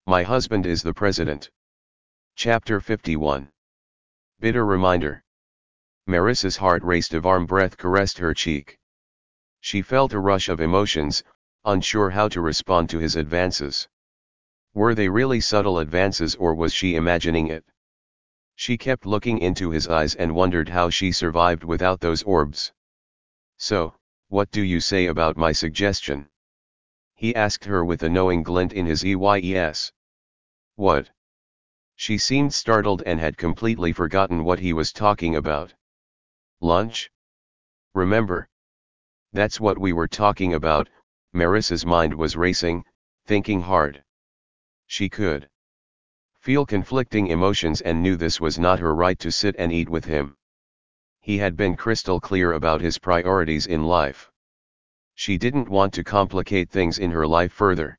My husband is the president. Chapter 51. Bitter reminder. Marissa's heart raced. A warm breath caressed her cheek. She felt a rush of emotions, unsure how to respond to his advances. Were they really subtle advances, or was she imagining it? She kept looking into his eyes and wondered how she survived without those orbs. So, what do you say about my suggestion? He asked her with a knowing glint in his eyes. What? She seemed startled and had completely forgotten what he was talking about. Lunch? Remember? That's what we were talking about. Marissa's mind was racing, thinking hard. She could feel conflicting emotions and knew this was not her right to sit and eat with him. He had been crystal clear about his priorities in life. She didn't want to complicate things in her life further.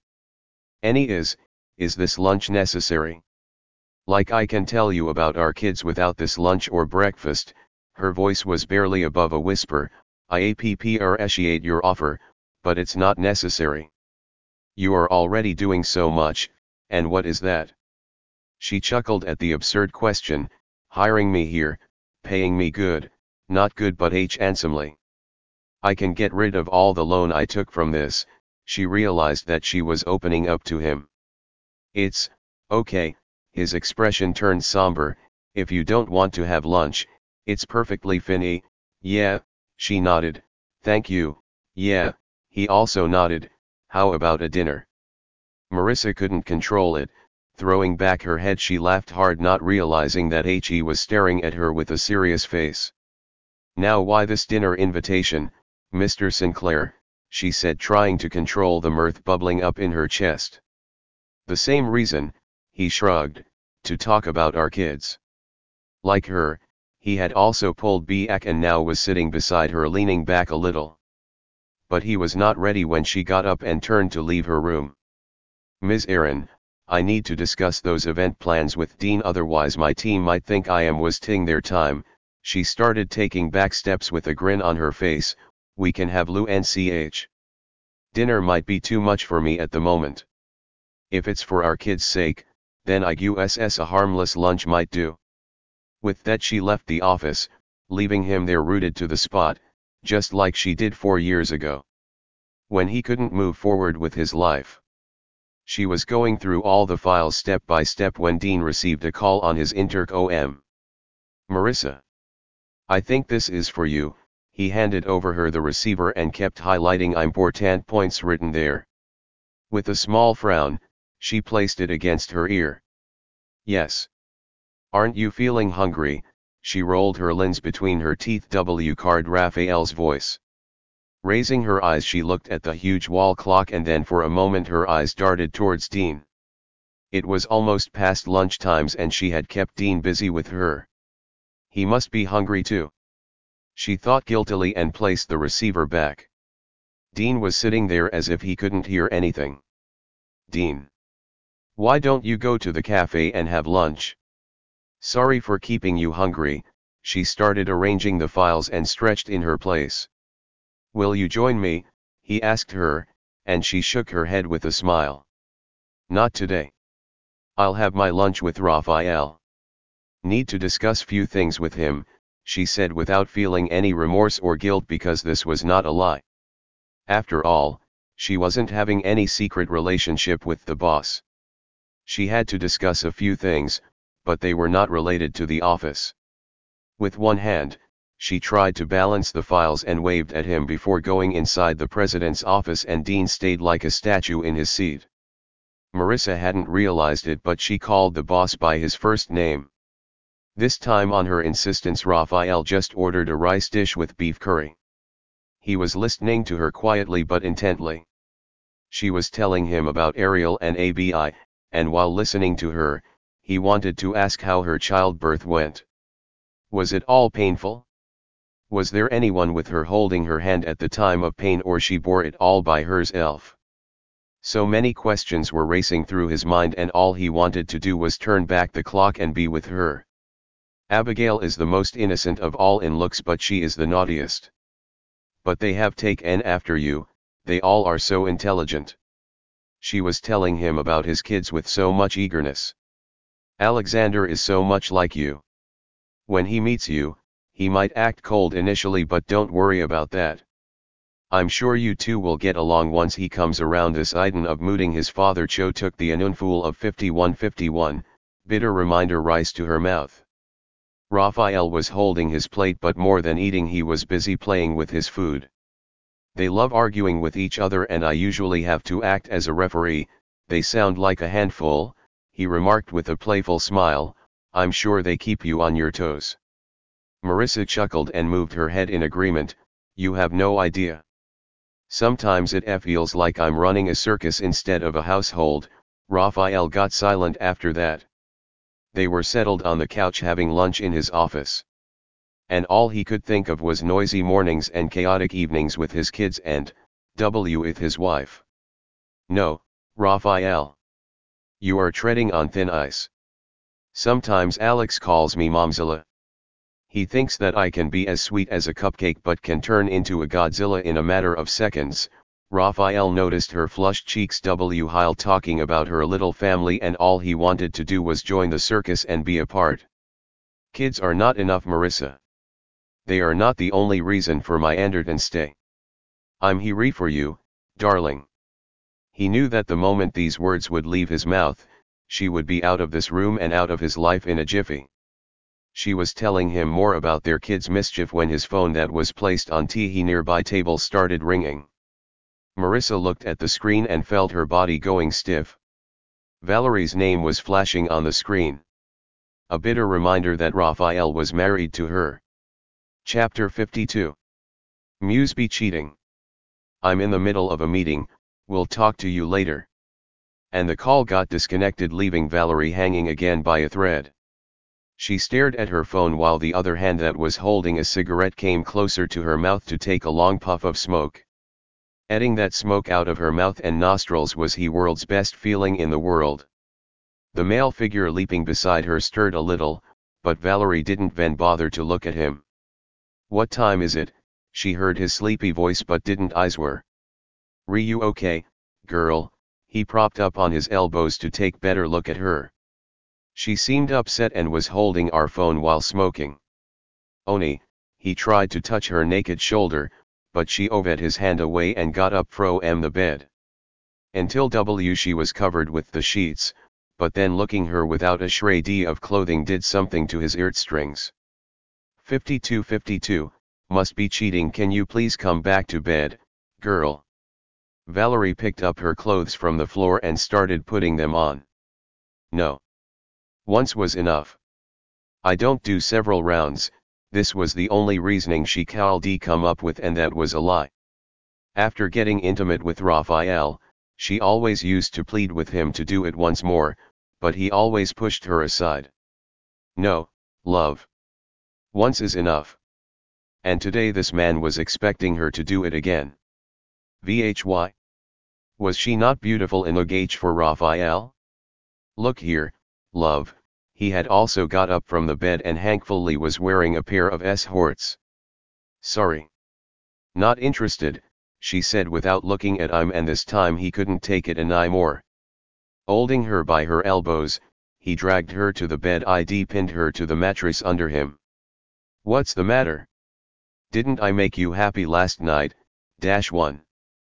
Is this lunch necessary? Like I can tell you about our kids without this lunch or breakfast. Her voice was barely above a whisper. I appreciate your offer, but it's not necessary. You are already doing so much, and what is that? She chuckled at the absurd question. Hiring me here, paying me good, not good but handsomely. I can get rid of all the loan I took from this. She realized that she was opening up to him. It's okay. His expression turned somber. If you don't want to have lunch, it's perfectly fine. Yeah, she nodded. Thank you. Yeah, he also nodded. How about a dinner? Marissa couldn't control it. Throwing back her head, she laughed hard, not realizing that he was staring at her with a serious face. Now why this dinner invitation, Mr. Sinclair? She said, trying to control the mirth bubbling up in her chest. The same reason, he shrugged, to talk about our kids. Like her, he had also pulled back and now was sitting beside her, leaning back a little. But he was not ready when she got up and turned to leave her room. Ms. Aaron, I need to discuss those event plans with Dean, otherwise my team might think I am wasting their time. She started taking back steps with a grin on her face. We can have lunch. Dinner might be too much for me at the moment. If it's for our kids' sake, then I guess a harmless lunch might do. With that she left the office, leaving him there rooted to the spot, just like she did 4 years ago, when he couldn't move forward with his life. She was going through all the files step by step when Dean received a call on his intercom. Marissa. I think this is for you. He handed over her the receiver and kept highlighting important points written there. With a small frown, she placed it against her ear. Yes. Aren't you feeling hungry? She rolled her lens between her teeth. Card Raphael's voice. Raising her eyes, she looked at the huge wall clock, and then for a moment her eyes darted towards Dean. It was almost past lunchtimes and she had kept Dean busy with her. He must be hungry too. She thought guiltily and placed the receiver back. Dean was sitting there as if he couldn't hear anything. Dean. Why don't you go to the cafe and have lunch? Sorry for keeping you hungry. She started arranging the files and stretched in her place. Will you join me? He asked her, and she shook her head with a smile. Not today. I'll have my lunch with Raphael. Need to discuss few things with him, she said without feeling any remorse or guilt, because this was not a lie. After all, she wasn't having any secret relationship with the boss. She had to discuss a few things, but they were not related to the office. With one hand, she tried to balance the files and waved at him before going inside the president's office, and Dean stayed like a statue in his seat. Marissa hadn't realized it, but she called the boss by his first name. This time, on her insistence, Raphael just ordered a rice dish with beef curry. He was listening to her quietly but intently. She was telling him about Ariel and ABI, and while listening to her, he wanted to ask how her childbirth went. Was it all painful? Was there anyone with her holding her hand at the time of pain, or she bore it all by herself? So many questions were racing through his mind, and all he wanted to do was turn back the clock and be with her. Abigail is the most innocent of all in looks, but she is the naughtiest. But they have taken after you, they all are so intelligent. She was telling him about his kids with so much eagerness. Alexander is so much like you. When he meets you, he might act cold initially, but don't worry about that. I'm sure you two will get along once he comes around. This Iden of mooting his father Cho took the anunful of 5151, bitter reminder rice to her mouth. Raphael was holding his plate, but more than eating he was busy playing with his food. They love arguing with each other and I usually have to act as a referee. They sound like a handful, he remarked with a playful smile. I'm sure they keep you on your toes. Marissa chuckled and moved her head in agreement. You have no idea. Sometimes it feels like I'm running a circus instead of a household. Raphael got silent after that. They were settled on the couch having lunch in his office. And all he could think of was noisy mornings and chaotic evenings with his kids and, with his wife. No, Raphael. You are treading on thin ice. Sometimes Alex calls me Momzilla. He thinks that I can be as sweet as a cupcake but can turn into a Godzilla in a matter of seconds. Raphael noticed her flushed cheeks while talking about her little family, and all he wanted to do was join the circus and be a part. Kids are not enough, Marissa. They are not the only reason for my Anderton stay. I'm here for you, darling. He knew that the moment these words would leave his mouth, she would be out of this room and out of his life in a jiffy. She was telling him more about their kids' mischief when his phone that was placed on the nearby table started ringing. Marissa looked at the screen and felt her body going stiff. Valerie's name was flashing on the screen. A bitter reminder that Raphael was married to her. Chapter 52. Muse be cheating. I'm in the middle of a meeting, we'll talk to you later. And the call got disconnected, leaving Valerie hanging again by a thread. She stared at her phone while the other hand that was holding a cigarette came closer to her mouth to take a long puff of smoke. Getting that smoke out of her mouth and nostrils was the world's best feeling in the world. The male figure leaping beside her stirred a little, but Valerie didn't even bother to look at him. What time is it? She heard his sleepy voice but didn't answer. You okay, girl? He propped up on his elbows to take better look at her. She seemed upset and was holding our phone while smoking. Oni, he tried to touch her naked shoulder, but she oved his hand away and got up from the bed. Until she was covered with the sheets, but then looking her without a shred of clothing did something to his earstrings. 5252, must be cheating. Can you please come back to bed, girl? Valerie picked up her clothes from the floor and started putting them on. No. Once was enough. I don't do several rounds. This was the only reasoning she could come up with, and that was a lie. After getting intimate with Raphael, she always used to plead with him to do it once more, but he always pushed her aside. No, love. Once is enough. And today this man was expecting her to do it again. Why? Was she not beautiful in a gauge for Raphael? Look here, love. He had also got up from the bed and thankfully was wearing a pair of shorts. Sorry. Not interested, she said without looking at him, and this time he couldn't take it anymore. Holding her by her elbows, he dragged her to the bed. Pinned her to the mattress under him. What's the matter? Didn't I make you happy last night? 1.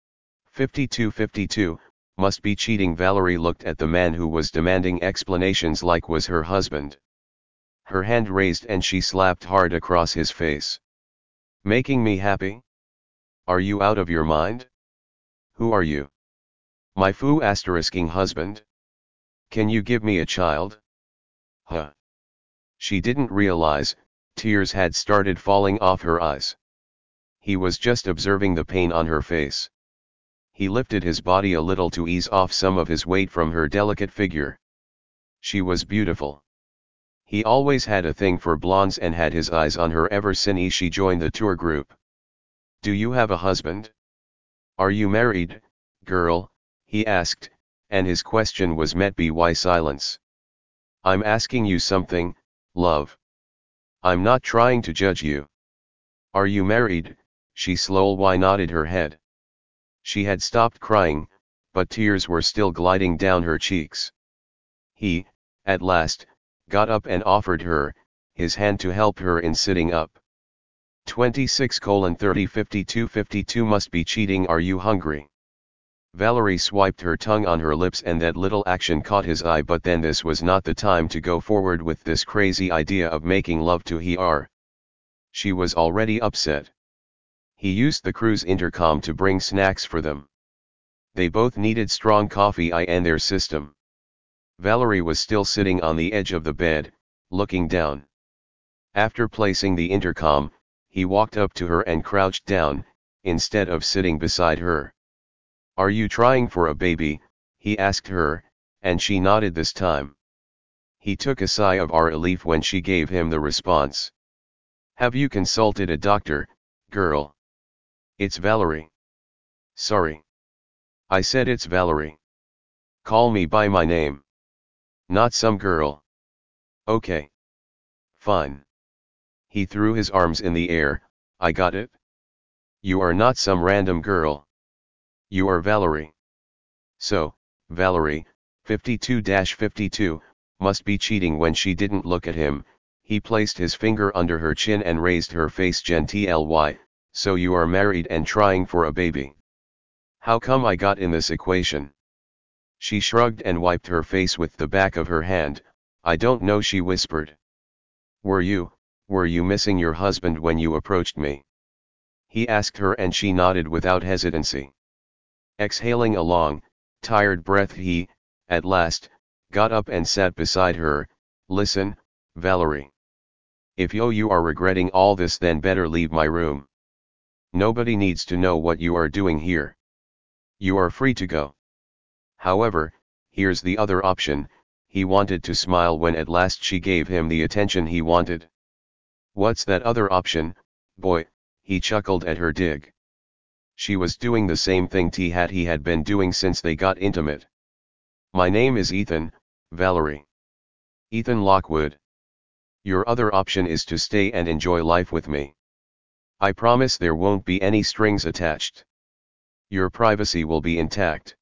5252, must be cheating. Valerie looked at the man who was demanding explanations like was her husband. Her hand raised and she slapped hard across his face. Making me happy? Are you out of your mind? Who are you? My **ing husband? Can you give me a child? Huh. She didn't realize, tears had started falling off her eyes. He was just observing the pain on her face. He lifted his body a little to ease off some of his weight from her delicate figure. She was beautiful. He always had a thing for blondes and had his eyes on her ever since she joined the tour group. Do you have a husband? Are you married, girl? He asked, and his question was met by silence. I'm asking you something, love. I'm not trying to judge you. Are you married? She slowly nodded her head. She had stopped crying, but tears were still gliding down her cheeks. He, at last, got up and offered her his hand to help her in sitting up. 26:30 52 must be cheating. Are you hungry? Valerie swiped her tongue on her lips, and that little action caught his eye, but then this was not the time to go forward with this crazy idea of making love to her. She was already upset. He used the cruise intercom to bring snacks for them. They both needed strong coffee in their system. Valerie was still sitting on the edge of the bed, looking down. After placing the intercom, he walked up to her and crouched down, instead of sitting beside her. "Are you trying for a baby?" he asked her, and she nodded this time. He took a sigh of relief when she gave him the response. "Have you consulted a doctor, girl?" "It's Valerie." "Sorry. I said it's Valerie. Call me by my name. Not some girl." "Okay. Fine." He threw his arms in the air. "I got it. You are not some random girl. You are Valerie. So, Valerie, 52-52, must be cheating." When she didn't look at him, he placed his finger under her chin and raised her face gently. "So you are married and trying for a baby. How come I got in this equation?" She shrugged and wiped her face with the back of her hand. "I don't know," she whispered. Were you missing your husband when you approached me?" he asked her, and she nodded without hesitancy. Exhaling a long, tired breath, he, at last, got up and sat beside her. "Listen, Valerie. If you are regretting all this, then better leave my room. Nobody needs to know what you are doing here. You are free to go. However, here's the other option." He wanted to smile when at last she gave him the attention he wanted. "What's that other option, boy?" he chuckled at her dig. She was doing the same thing he had been doing since they got intimate. "My name is Ethan, Valerie. Ethan Lockwood. Your other option is to stay and enjoy life with me. I promise there won't be any strings attached. Your privacy will be intact."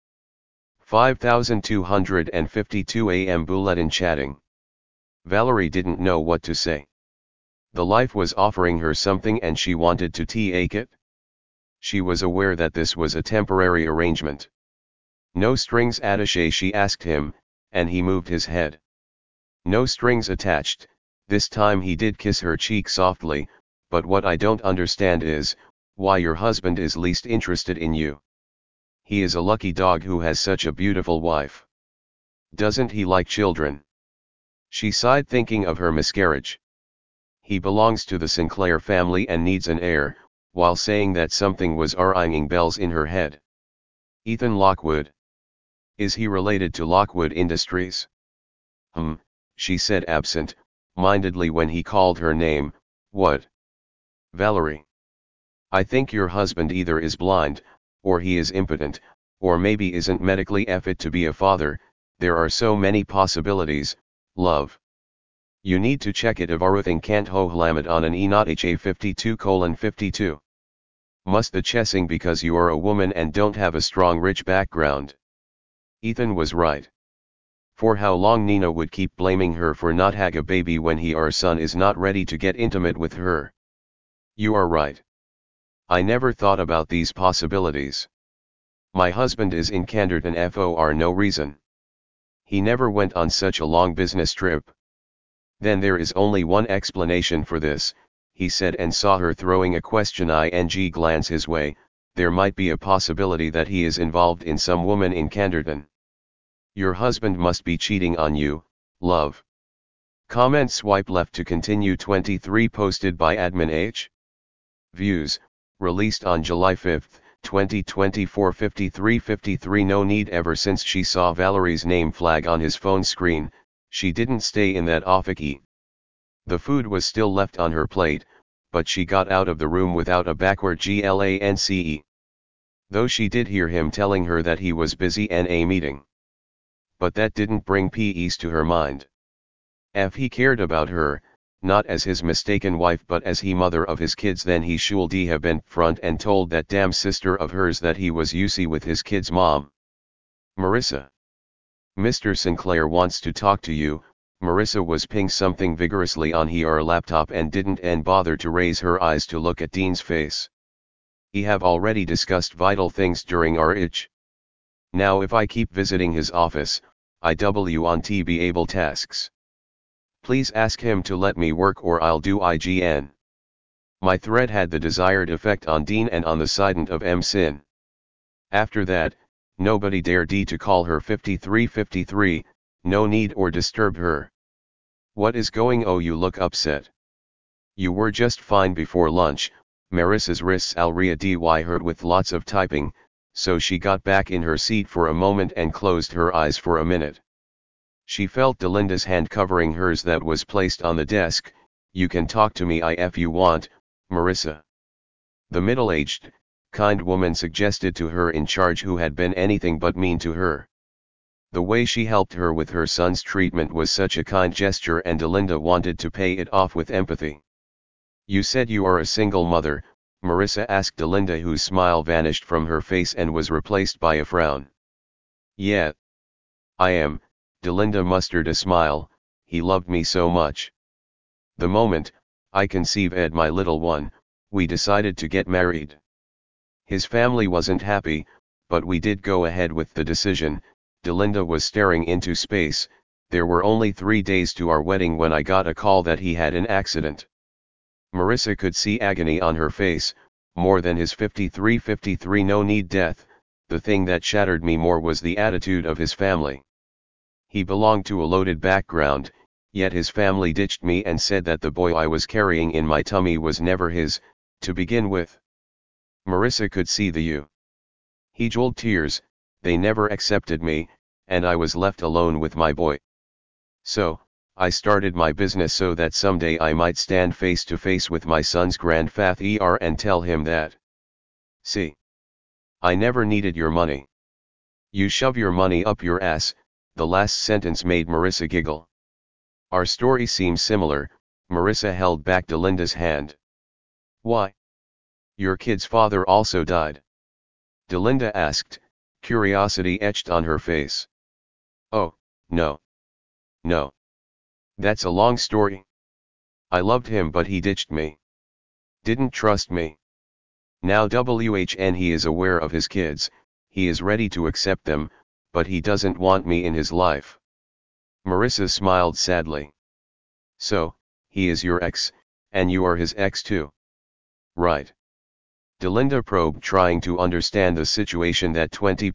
5252 AM Bulletin chatting. Valerie didn't know what to say. The life was offering her something and she wanted to take it. She was aware that this was a temporary arrangement. "No strings attached?" she asked him, and he moved his head. "No strings attached." This time he did kiss her cheek softly. "But what I don't understand is, why your husband is least interested in you. He is a lucky dog who has such a beautiful wife. Doesn't he like children?" She sighed, thinking of her miscarriage. "He belongs to the Sinclair family and needs an heir." While saying that, something was ringing bells in her head. "Ethan Lockwood. Is he related to Lockwood Industries?" She said absent-mindedly when he called her name. "What?" "Valerie. I think your husband either is blind, or he is impotent, or maybe isn't medically fit to be a father. There are so many possibilities, love. You need to check it. Everything can't hold on an not ha 52:52. Must the chessing because you are a woman and don't have a strong rich background." Ethan was right. For how long Nina would keep blaming her for not having a baby when her son is not ready to get intimate with her. "You are right. I never thought about these possibilities. My husband is in Canderton for no reason. He never went on such a long business trip." "Then there is only one explanation for this," he said, and saw her throwing a questioning glance his way. "There might be a possibility that he is involved in some woman in Canderton. Your husband must be cheating on you, love." Comment swipe left to continue. 23 posted by admin H. Views, released on July 5, 2024. 53:53 No need. Ever since she saw Valerie's name flag on his phone screen, she didn't stay in that office. The food was still left on her plate, but she got out of the room without a backward glance. Though she did hear him telling her that he was busy in a meeting. But that didn't bring peace to her mind. If he cared about her, not as his mistaken wife but as he mother of his kids, then he should have been front and told that damn sister of hers that he was with his kids' mom. Marissa. Mr. Sinclair wants to talk to you. Marissa was ping something vigorously on her laptop and didn't bother to raise her eyes to look at Dean's face. We have already discussed vital things during our itch. Now if I keep visiting his office, I won't be able tasks. Please ask him to let me work or I'll do IGN. My threat had the desired effect on Dean and on the side of Sin. After that, nobody dared to call her 5353, no need or disturb her. What is going on? You look upset. You were just fine before lunch. Marissa's wrists already hurt with lots of typing, so she got back in her seat for a moment and closed her eyes for a minute. She felt Delinda's hand covering hers that was placed on the desk. You can talk to me if you want, Marissa. The middle-aged, kind woman suggested to her in charge, who had been anything but mean to her. The way she helped her with her son's treatment was such a kind gesture, and Delinda wanted to pay it off with empathy. You said you are a single mother, Marissa asked Delinda, whose smile vanished from her face and was replaced by a frown. Yeah. I am. Delinda mustered a smile. He loved me so much. The moment I conceived my little one, we decided to get married. His family wasn't happy, but we did go ahead with the decision. Delinda was staring into space. There were only 3 days to our wedding when I got a call that he had an accident. Marissa could see agony on her face. More than his 53 no need death, the thing that shattered me more was the attitude of his family. He belonged to a loaded background, yet his family ditched me and said that the boy I was carrying in my tummy was never his, to begin with. Marissa could see the He jeweled tears. They never accepted me, and I was left alone with my boy. So, I started my business so that someday I might stand face to face with my son's grandfather and tell him that. See, I never needed your money. You shove your money up your ass. The last sentence made Marissa giggle. Our story seems similar. Marissa held back Delinda's hand. Why? Your kid's father also died? Delinda asked, curiosity etched on her face. Oh, no. No. That's a long story. I loved him, but he ditched me. Didn't trust me. Now he is aware of his kids, he is ready to accept them, but he doesn't want me in his life. Marissa smiled sadly. So, he is your ex, and you are his ex too. Right. Delinda probed, trying to understand the situation. That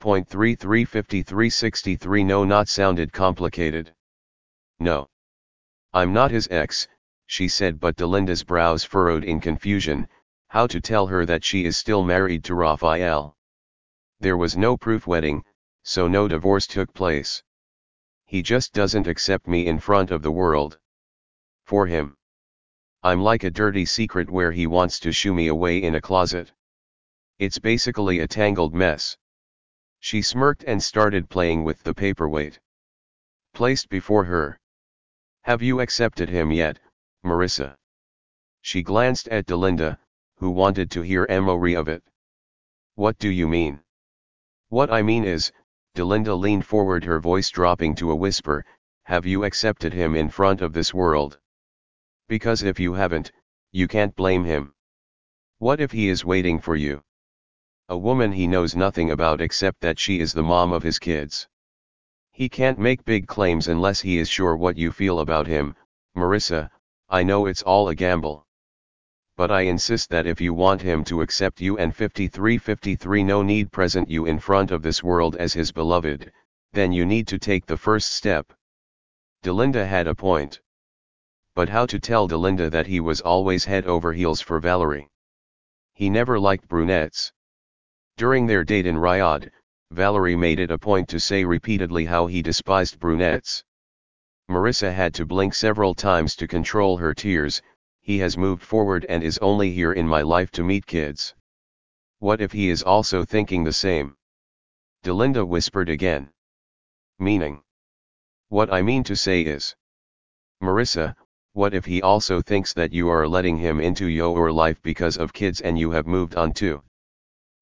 20.335363 no not sounded complicated. No. I'm not his ex, she said, but Delinda's brows furrowed in confusion. How to tell her that she is still married to Raphael? There was no proof wedding, so no divorce took place. He just doesn't accept me in front of the world. For him, I'm like a dirty secret where he wants to shoo me away in a closet. It's basically a tangled mess. She smirked and started playing with the paperweight placed before her. Have you accepted him yet, Marissa? She glanced at Delinda, who wanted to hear more of it. What do you mean? What I mean is, Delinda leaned forward, her voice dropping to a whisper, have you accepted him in front of this world? Because if you haven't, you can't blame him. What if he is waiting for you? A woman he knows nothing about except that she is the mom of his kids. He can't make big claims unless he is sure what you feel about him. Marissa, I know it's all a gamble. But I insist that if you want him to accept you and 53 no need present you in front of this world as his beloved, then you need to take the first step. Delinda had a point. But how to tell Delinda that he was always head over heels for Valerie? He never liked brunettes. During their date in Riyadh, Valerie made it a point to say repeatedly how he despised brunettes. Marissa had to blink several times to control her tears. He has moved forward and is only here in my life to meet kids. What if he is also thinking the same? Delinda whispered again. Meaning? What I mean to say is, Marissa, what if he also thinks that you are letting him into your life because of kids and you have moved on too?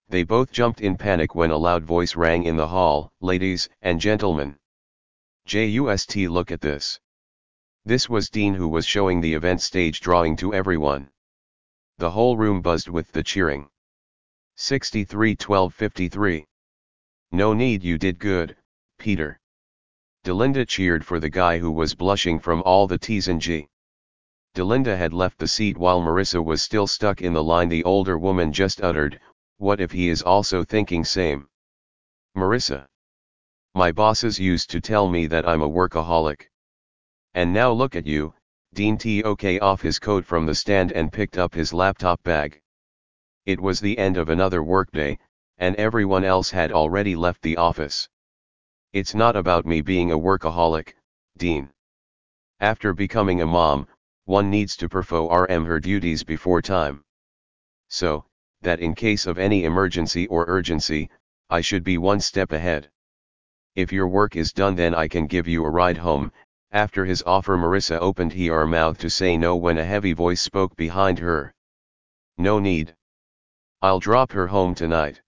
They both jumped in panic when a loud voice rang in the hall, "Ladies and gentlemen. Just look at this." This was Dean, who was showing the event stage drawing to everyone. The whole room buzzed with the cheering. 63-12-53. "No need, you did good, Peter." Delinda cheered for the guy who was blushing from all the T's and G. Delinda had left the seat while Marissa was still stuck in the line. The older woman just uttered, "What if he is also thinking same?" "Marissa. My bosses used to tell me that I'm a workaholic. And now look at you." Dean took off his coat from the stand and picked up his laptop bag. It was the end of another workday, and everyone else had already left the office. "It's not about me being a workaholic, Dean. After becoming a mom, one needs to perform her duties before time. So, that in case of any emergency or urgency, I should be one step ahead. If your work is done, then I can give you a ride home." After his offer, Marissa opened her mouth to say no when a heavy voice spoke behind her. "No need. I'll drop her home tonight."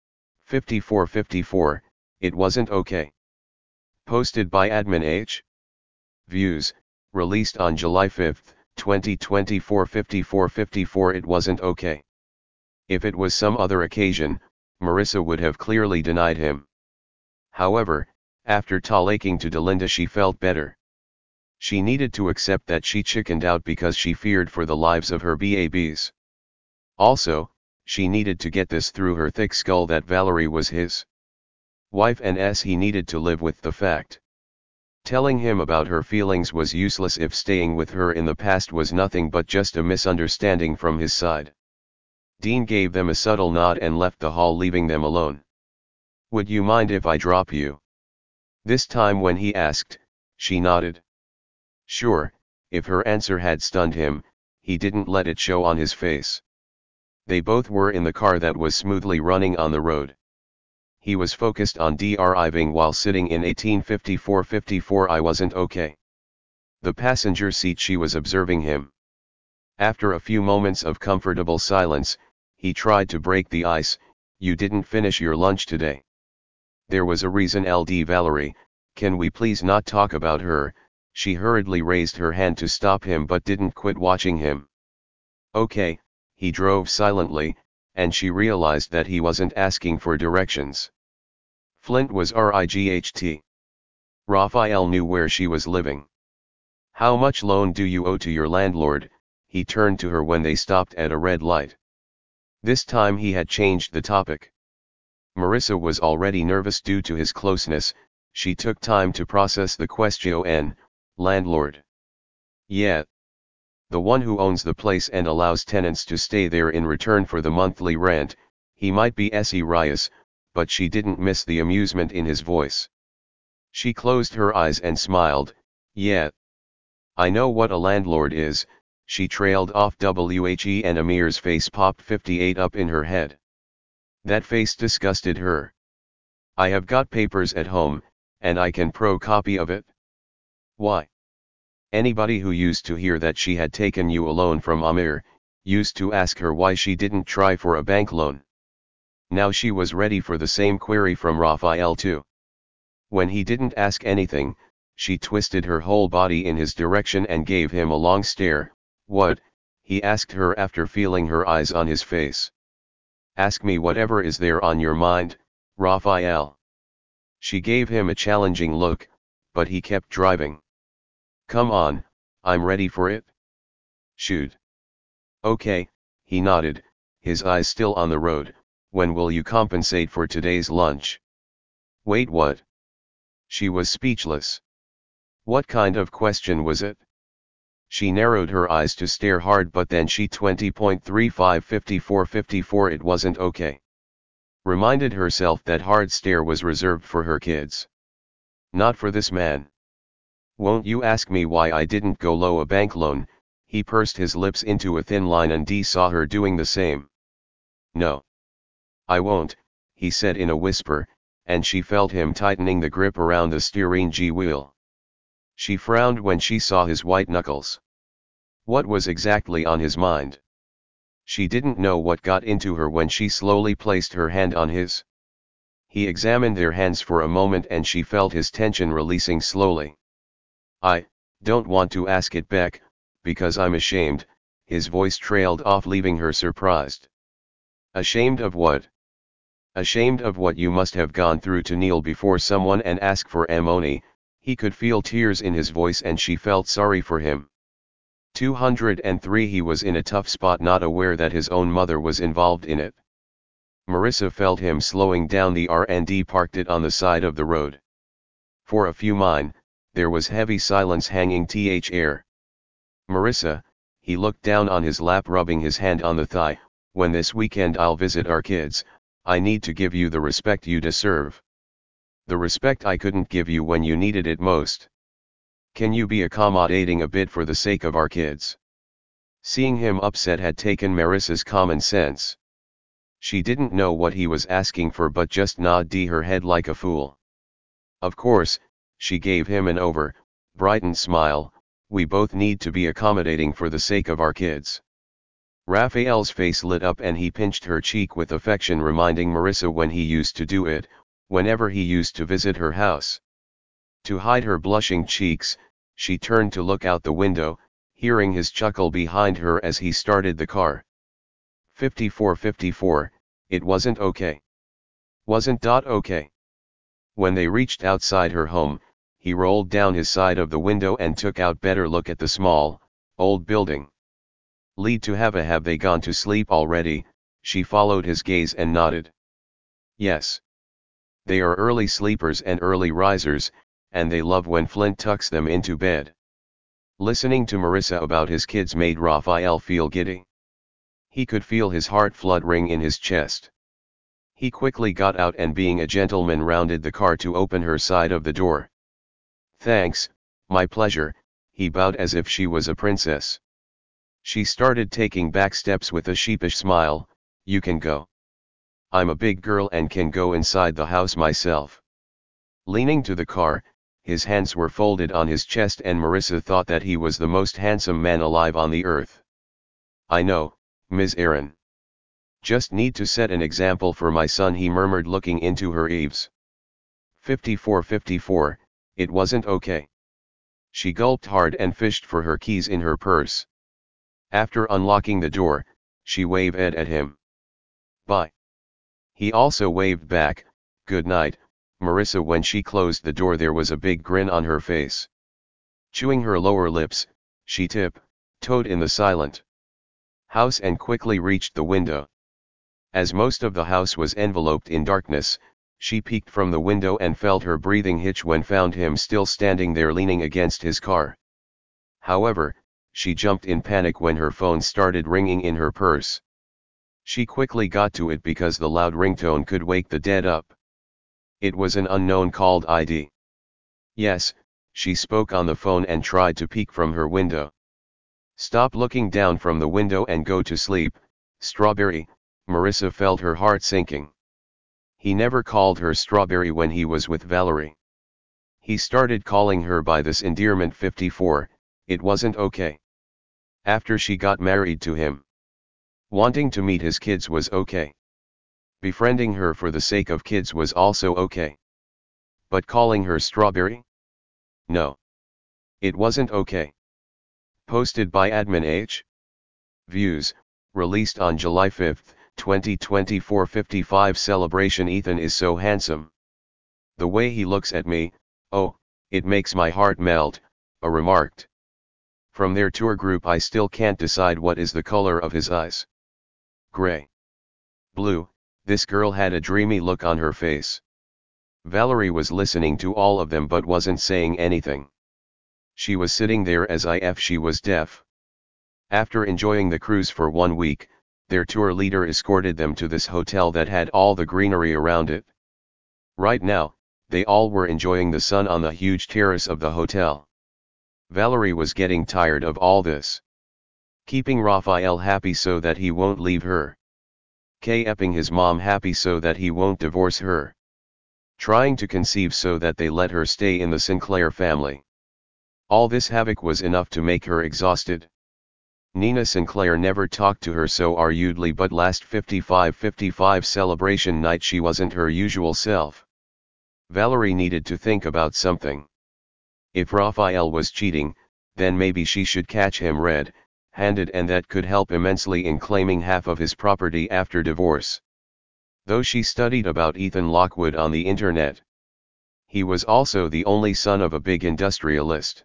5454, it wasn't okay. Posted by Admin H. Views, released on July 5, 2024. 5454, it wasn't okay. If it was some other occasion, Marissa would have clearly denied him. However, after talking to Delinda, she felt better. She needed to accept that she chickened out because she feared for the lives of her BABs. Also, she needed to get this through her thick skull that Valerie was his wife, and he needed to live with the fact. Telling him about her feelings was useless if staying with her in the past was nothing but just a misunderstanding from his side. Dean gave them a subtle nod and left the hall, leaving them alone. "Would you mind if I drop you?" This time when he asked, she nodded. Sure. If her answer had stunned him, he didn't let it show on his face. They both were in the car that was smoothly running on the road. He was focused on driving while sitting in 1854-54. "I wasn't okay." The passenger seat, she was observing him. After a few moments of comfortable silence, he tried to break the ice. "You didn't finish your lunch today." "There was a reason, LD Valerie, can we please not talk about her?" She hurriedly raised her hand to stop him but didn't quit watching him. "Okay." He drove silently, and she realized that he wasn't asking for directions. Flint was RIGHT. Raphael knew where she was living. "How much loan do you owe to your landlord?" He turned to her when they stopped at a red light. This time he had changed the topic. Marissa was already nervous due to his closeness. She took time to process the question. "Landlord?" "Yeah. The one who owns the place and allows tenants to stay there in return for the monthly rent." He might be serious, but she didn't miss the amusement in his voice. She closed her eyes and smiled. "Yeah. I know what a landlord is." She trailed off and Amir's face popped 58 up in her head. That face disgusted her. "I have got papers at home, and I can copy of it." "Why?" Anybody who used to hear that she had taken you a loan from Amir, used to ask her why she didn't try for a bank loan. Now she was ready for the same query from Raphael too. When he didn't ask anything, she twisted her whole body in his direction and gave him a long stare. "What?" he asked her after feeling her eyes on his face. "Ask me whatever is there on your mind, Raphael." She gave him a challenging look, but he kept driving. "Come on, I'm ready for it." "Shoot." "Okay," he nodded, his eyes still on the road. "When will you compensate for today's lunch?" "Wait, what?" She was speechless. What kind of question was it? She narrowed her eyes to stare hard, but then she 20.355454 it wasn't okay. Reminded herself that hard stare was reserved for her kids. Not for this man. "Won't you ask me why I didn't go low a bank loan?" He pursed his lips into a thin line and Dee saw her doing the same. "No. I won't," he said in a whisper, and she felt him tightening the grip around the steering wheel. She frowned when she saw his white knuckles. What was exactly on his mind? She didn't know what got into her when she slowly placed her hand on his. He examined their hands for a moment and she felt his tension releasing slowly. I don't want to ask it, Beck, because I'm ashamed. His voice trailed off, leaving her surprised. Ashamed of what? Ashamed of what you must have gone through to kneel before someone and ask for money. He could feel tears in his voice and she felt sorry for him. 203 He was in a tough spot, not aware that his own mother was involved in it. Marissa felt him slowing down the R&D, parked it on the side of the road. For a few minutes, there was heavy silence hanging air. Marissa, he looked down on his lap, rubbing his hand on the thigh. When this weekend I'll visit our kids, I need to give you the respect you deserve. The respect I couldn't give you when you needed it most. Can you be accommodating a bit for the sake of our kids? Seeing him upset had taken Marissa's common sense. She didn't know what he was asking for but just nodded her head like a fool. Of course, she gave him an brightened smile. We both need to be accommodating for the sake of our kids. Raphael's face lit up and he pinched her cheek with affection, reminding Marissa when he used to do it, whenever he used to visit her house. To hide her blushing cheeks, she turned to look out the window, hearing his chuckle behind her as he started the car. 54. It wasn't okay. Wasn't okay. When they reached outside her home, he rolled down his side of the window and took out better look at the small, old building. Lead to have they gone to sleep already? She followed his gaze and nodded. Yes. They are early sleepers and early risers, and they love when Flint tucks them into bed. Listening to Marissa about his kids made Raphael feel giddy. He could feel his heart fluttering in his chest. He quickly got out and, being a gentleman, rounded the car to open her side of the door. Thanks, my pleasure, he bowed as if she was a princess. She started taking back steps with a sheepish smile. You can go. I'm a big girl and can go inside the house myself. Leaning to the car, his hands were folded on his chest and Marissa thought that he was the most handsome man alive on the earth. I know, Ms. Aaron. Just need to set an example for my son, he murmured, looking into her eyes. 54. It wasn't okay. She gulped hard and fished for her keys in her purse. After unlocking the door, she waved at him. Bye. He also waved back. Good night, Marissa. When she closed the door, there was a big grin on her face. Chewing her lower lips, she tiptoed in the silent house and quickly reached the window. As most of the house was enveloped in darkness, she peeked from the window and felt her breathing hitch when found him still standing there leaning against his car. However, she jumped in panic when her phone started ringing in her purse. She quickly got to it because the loud ringtone could wake the dead up. It was an unknown called ID. Yes, she spoke on the phone and tried to peek from her window. Stop looking down from the window and go to sleep, Strawberry. Marissa felt her heart sinking. He never called her Strawberry when he was with Valerie. He started calling her by this endearment. 54. It wasn't okay. After she got married to him. Wanting to meet his kids was okay. Befriending her for the sake of kids was also okay. But calling her Strawberry? No. It wasn't okay. Posted by Admin H. Views, released on July 5, 2024. 55 Celebration. Ethan is so handsome. The way he looks at me, oh, it makes my heart melt, remarked. From their tour group, I still can't decide what is the color of his eyes. Gray. Blue. This girl had a dreamy look on her face. Valerie was listening to all of them but wasn't saying anything. She was sitting there as if she was deaf. After enjoying the cruise for 1 week, their tour leader escorted them to this hotel that had all the greenery around it. Right now, they all were enjoying the sun on the huge terrace of the hotel. Valerie was getting tired of all this. Keeping Raphael happy so that he won't leave her. Keeping his mom happy so that he won't divorce her. Trying to conceive so that they let her stay in the Sinclair family. All this havoc was enough to make her exhausted. Nina Sinclair never talked to her so arguedly, but last 55-55 celebration night she wasn't her usual self. Valerie needed to think about something. If Raphael was cheating, then maybe she should catch him red-handed, and that could help immensely in claiming half of his property after divorce. Though she studied about Ethan Lockwood on the internet. He was also the only son of a big industrialist.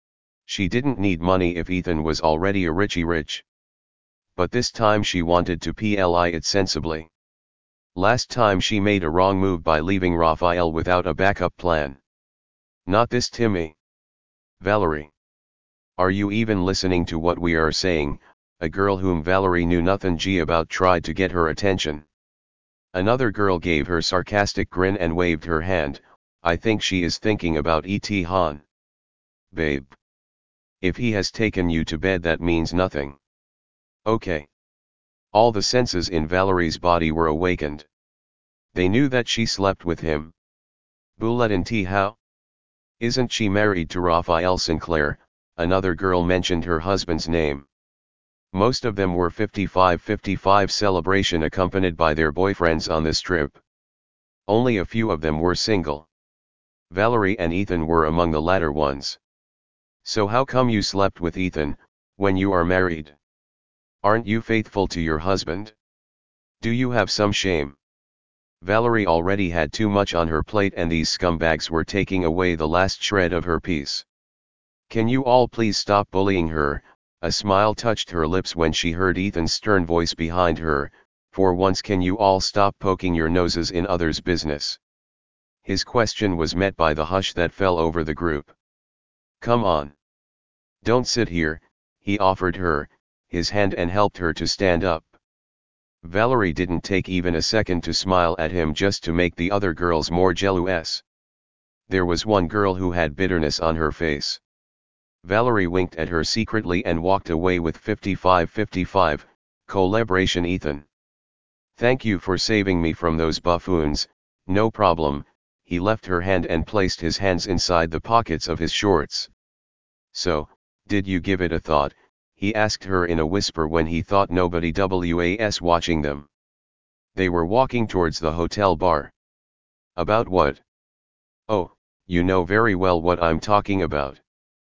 She didn't need money if Ethan was already a richy rich. But this time she wanted to play it sensibly. Last time she made a wrong move by leaving Raphael without a backup plan. Not this Timmy. Valerie. Are you even listening to what we are saying? A girl whom Valerie knew nothing about tried to get her attention. Another girl gave her sarcastic grin and waved her hand. I think she is thinking about E.T. Han. Babe. If he has taken you to bed, that means nothing. Okay. All the senses in Valerie's body were awakened. They knew that she slept with him. Bulletin T. How? Isn't she married to Raphael Sinclair? Another girl mentioned her husband's name. Most of them were 55-55 celebration accompanied by their boyfriends on this trip. Only a few of them were single. Valerie and Ethan were among the latter ones. So how come you slept with Ethan, when you are married? Aren't you faithful to your husband? Do you have some shame? Valerie already had too much on her plate, and these scumbags were taking away the last shred of her peace. Can you all please stop bullying her? A smile touched her lips when she heard Ethan's stern voice behind her. For once, can you all stop poking your noses in others' business? His question was met by the hush that fell over the group. Come on. Don't sit here, he offered her his hand and helped her to stand up. Valerie didn't take even a second to smile at him just to make the other girls more jealous. There was one girl who had bitterness on her face. Valerie winked at her secretly and walked away with 55-55, collaboration Ethan. Thank you for saving me from those buffoons. No problem. He left her hand and placed his hands inside the pockets of his shorts. So, did you give it a thought? He asked her in a whisper when he thought nobody was watching them. They were walking towards the hotel bar. About what? Oh, you know very well what I'm talking about.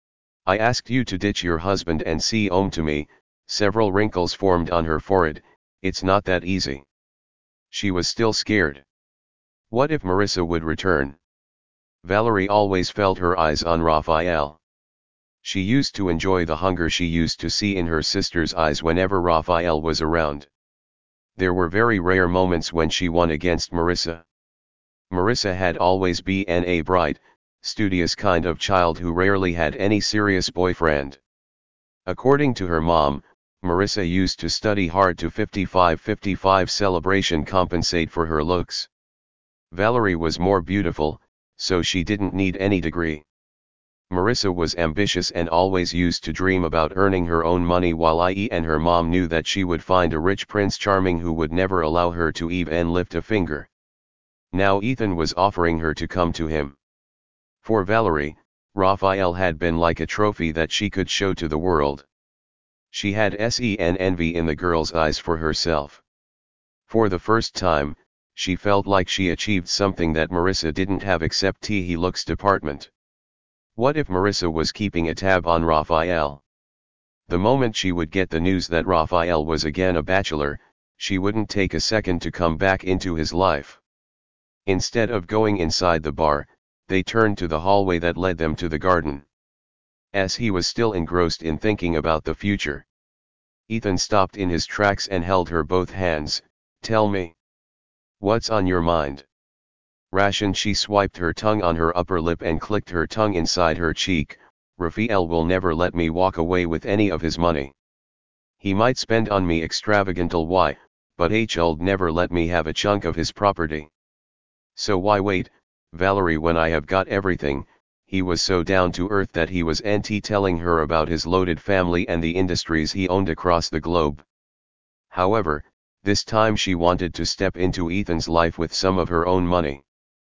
I asked you to ditch your husband and see home to me. Several wrinkles formed on her forehead. It's not that easy. She was still scared. What if Marissa would return? Valerie always felt her eyes on Raphael. She used to enjoy the hunger she used to see in her sister's eyes whenever Raphael was around. There were very rare moments when she won against Marissa. Marissa had always been a bright, studious kind of child who rarely had any serious boyfriend. According to her mom, Marissa used to study hard to 55-55 celebration compensate for her looks. Valerie was more beautiful, so she didn't need any degree. Marissa was ambitious and always used to dream about earning her own money, while I.E. and her mom knew that she would find a rich Prince Charming who would never allow her to even lift a finger. Now Ethan was offering her to come to him. For Valerie, Raphael had been like a trophy that she could show to the world. She had envy in the girl's eyes for herself. For the first time, she felt like she achieved something that Marissa didn't have except he looks department. What if Marissa was keeping a tab on Raphael? The moment she would get the news that Raphael was again a bachelor, she wouldn't take a second to come back into his life. Instead of going inside the bar, they turned to the hallway that led them to the garden. As he was still engrossed in thinking about the future, Ethan stopped in his tracks and held her both hands. Tell me. What's on your mind? Ration. She swiped her tongue on her upper lip and clicked her tongue inside her cheek. Raphael will never let me walk away with any of his money. He might spend on me extravagantal but he'll never let me have a chunk of his property. So why wait, Valerie, when I have got everything? He was so down to earth that he was telling her about his loaded family and the industries he owned across the globe. However, this time she wanted to step into Ethan's life with some of her own money.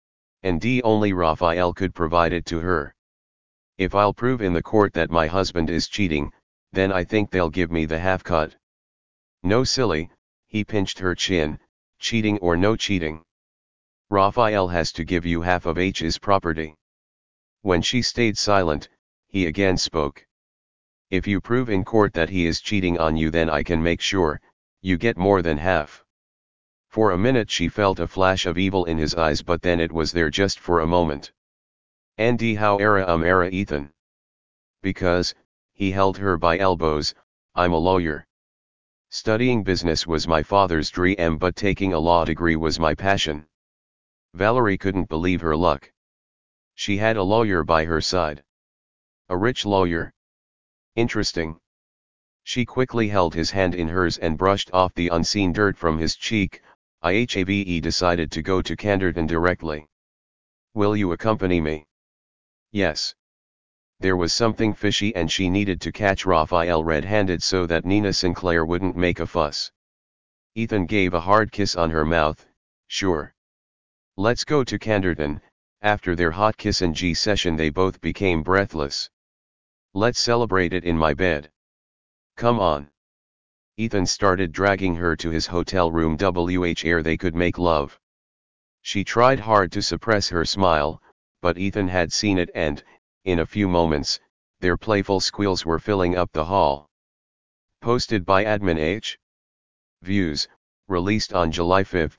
And only Raphael could provide it to her. If I'll prove in the court that my husband is cheating, then I think they'll give me the half cut. No silly, he pinched her chin, cheating or no cheating. Raphael has to give you half of H's property. When she stayed silent, he again spoke. If you prove in court that he is cheating on you, then I can make sure, you get more than half. For a minute she felt a flash of evil in his eyes, but then it was there just for a moment. Ndi how era Ethan. Because, he held her by elbows, I'm a lawyer. Studying business was my father's dream, but taking a law degree was my passion. Valerie couldn't believe her luck. She had a lawyer by her side. A rich lawyer. Interesting. She quickly held his hand in hers and brushed off the unseen dirt from his cheek. IHAVE decided to go to Canderton directly. Will you accompany me? Yes. There was something fishy and she needed to catch Raphael red-handed so that Nina Sinclair wouldn't make a fuss. Ethan gave a hard kiss on her mouth. Sure. Let's go to Canderton. After their hot kiss and G session they both became breathless. Let's celebrate it in my bed. Come on. Ethan started dragging her to his hotel room where they could make love. She tried hard to suppress her smile, but Ethan had seen it and, in a few moments, their playful squeals were filling up the hall. Posted by Admin H. Views, released on July 5,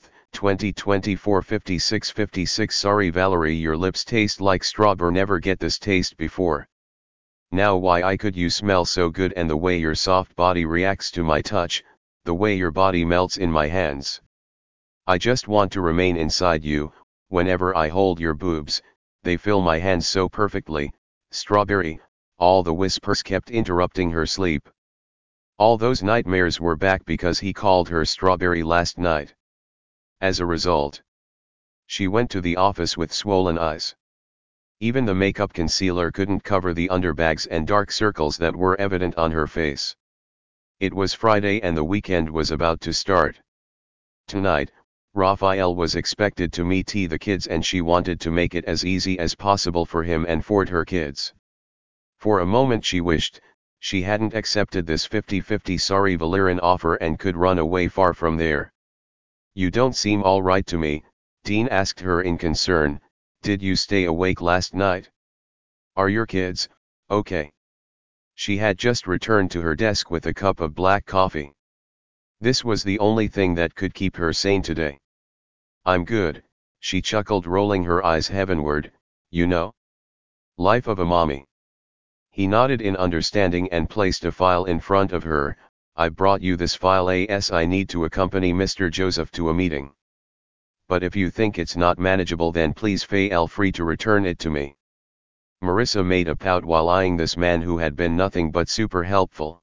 2024 56:56. Sorry Valerie, your lips taste like strawberry, never get this taste before. Now why I could you smell so good, and the way your soft body reacts to my touch, the way your body melts in my hands. I just want to remain inside you, whenever I hold your boobs, they fill my hands so perfectly. Strawberry, all the whispers kept interrupting her sleep. All those nightmares were back because he called her strawberry last night. As a result, she went to the office with swollen eyes. Even the makeup concealer couldn't cover the underbags and dark circles that were evident on her face. It was Friday and the weekend was about to start. Tonight, Raphael was expected to meet the kids and she wanted to make it as easy as possible for him and for her kids. For a moment she wished she hadn't accepted this 50-50 sorry Valerian offer and could run away far from there. You don't seem all right to me, Dean asked her in concern. Did you stay awake last night? Are your kids okay? She had just returned to her desk with a cup of black coffee. This was the only thing that could keep her sane today. I'm good, she chuckled, rolling her eyes heavenward. You know? Life of a mommy. He nodded in understanding and placed a file in front of her. I brought you this file as I need to accompany Mr. Joseph to a meeting. But if you think it's not manageable, then please feel free to return it to me. Marissa made a pout while eyeing this man who had been nothing but super helpful.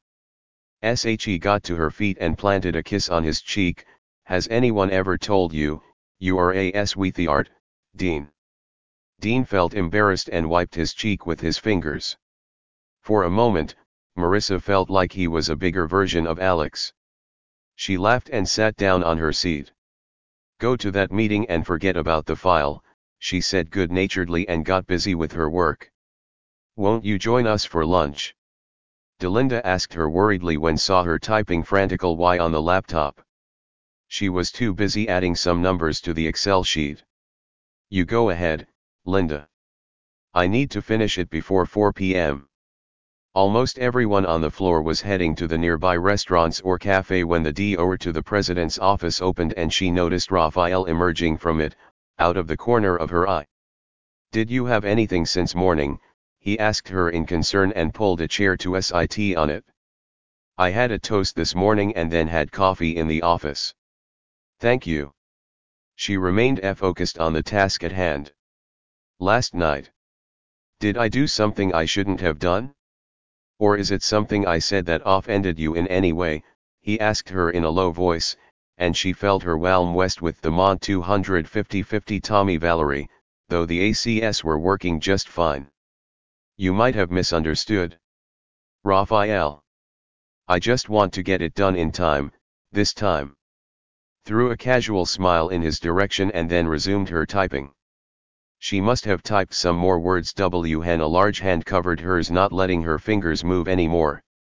She got to her feet and planted a kiss on his cheek. Has anyone ever told you, you are a sweetheart, Dean? Dean felt embarrassed and wiped his cheek with his fingers. For a moment, Marissa felt like he was a bigger version of Alex. She laughed and sat down on her seat. Go to that meeting and forget about the file, she said good-naturedly and got busy with her work. Won't you join us for lunch? Delinda asked her worriedly when saw her typing frantical Y on the laptop. She was too busy adding some numbers to the Excel sheet. You go ahead, Linda. I need to finish it before 4 p.m. Almost everyone on the floor was heading to the nearby restaurants or cafe when the door to the president's office opened and she noticed Raphael emerging from it, out of the corner of her eye. Did you have anything since morning? He asked her in concern and pulled a chair to sit on it. I had a toast this morning and then had coffee in the office. Thank you. She remained focused on the task at hand. Last night. Did I do something I shouldn't have done? Or is it something I said that offended you in any way? He asked her in a low voice, and she felt her whelm west with the Mont 250-50 Tommy Valerie, though the ACS were working just fine. You might have misunderstood. Raphael. I just want to get it done in time, this time. Threw a casual smile in his direction and then resumed her typing. She must have typed some more words. A large hand covered hers, not letting her fingers move anymore.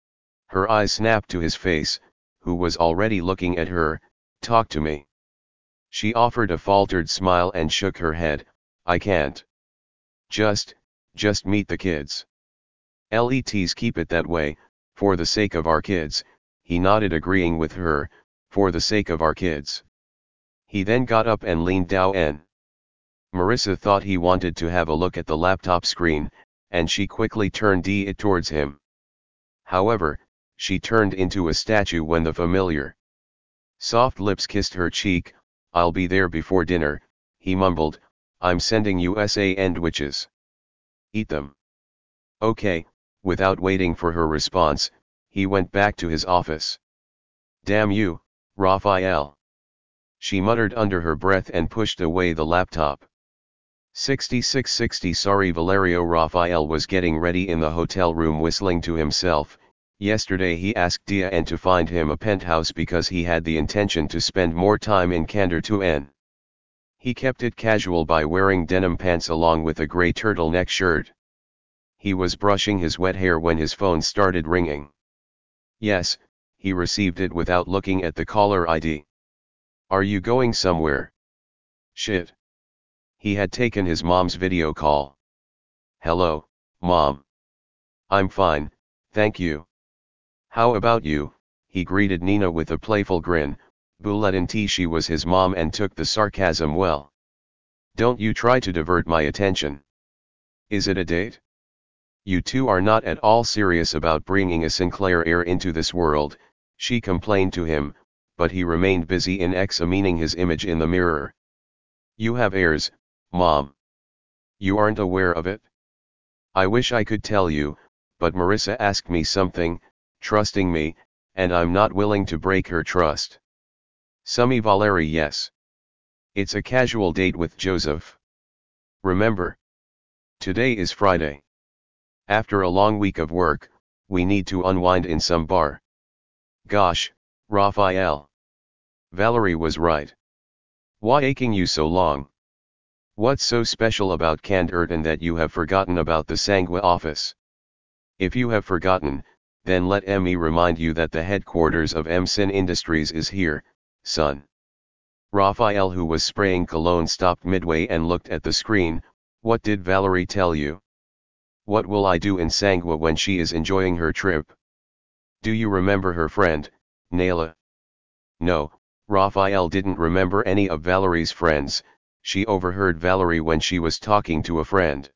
Her eyes snapped to his face, who was already looking at her. "Talk to me." She offered a faltered smile and shook her head. "I can't. Just meet the kids." "Let's keep it that way, for the sake of our kids," he nodded, agreeing with her, "for the sake of our kids." He then got up and leaned down. Marissa thought he wanted to have a look at the laptop screen, and she quickly turned it towards him. However, she turned into a statue when the familiar soft lips kissed her cheek. "I'll be there before dinner," he mumbled. "I'm sending you sandwiches. Eat them." "Okay." Without waiting for her response, he went back to his office. "Damn you, Raphael," she muttered under her breath and pushed away the laptop. 6660 Sorry Valerio. Raphael was getting ready in the hotel room, whistling to himself. Yesterday he asked Diane to find him a penthouse because he had the intention to spend more time in Candor. He kept it casual by wearing denim pants along with a grey turtleneck shirt. He was brushing his wet hair when his phone started ringing. Yes, he received it without looking at the caller ID. "Are you going somewhere?" "Shit." He had taken his mom's video call. "Hello, Mom. I'm fine, thank you. How about you?" He greeted Nina with a playful grin. Buletin she was his mom and took the sarcasm well. "Don't you try to divert my attention. Is it a date? You two are not at all serious about bringing a Sinclair heir into this world," she complained to him, but he remained busy in examining his image in the mirror. "You have heirs, Mom. You aren't aware of it? I wish I could tell you, but Marissa asked me something, trusting me, and I'm not willing to break her trust." "Summy Valeri." "Yes. It's a casual date with Joseph. Remember? Today is Friday. After a long week of work, we need to unwind in some bar." "Gosh, Raphael. Valerie was right. Why aching you so long? What's so special about Candor that you have forgotten about the Sangwa office? If you have forgotten, then let me remind you that the headquarters of MSIN Industries is here, son." Raphael, who was spraying cologne, stopped midway and looked at the screen. "What did Valerie tell you? What will I do in Sangwa when she is enjoying her trip? Do you remember her friend, Naila?" No, Raphael didn't remember any of Valerie's friends. She overheard Valerie when she was talking to a friend.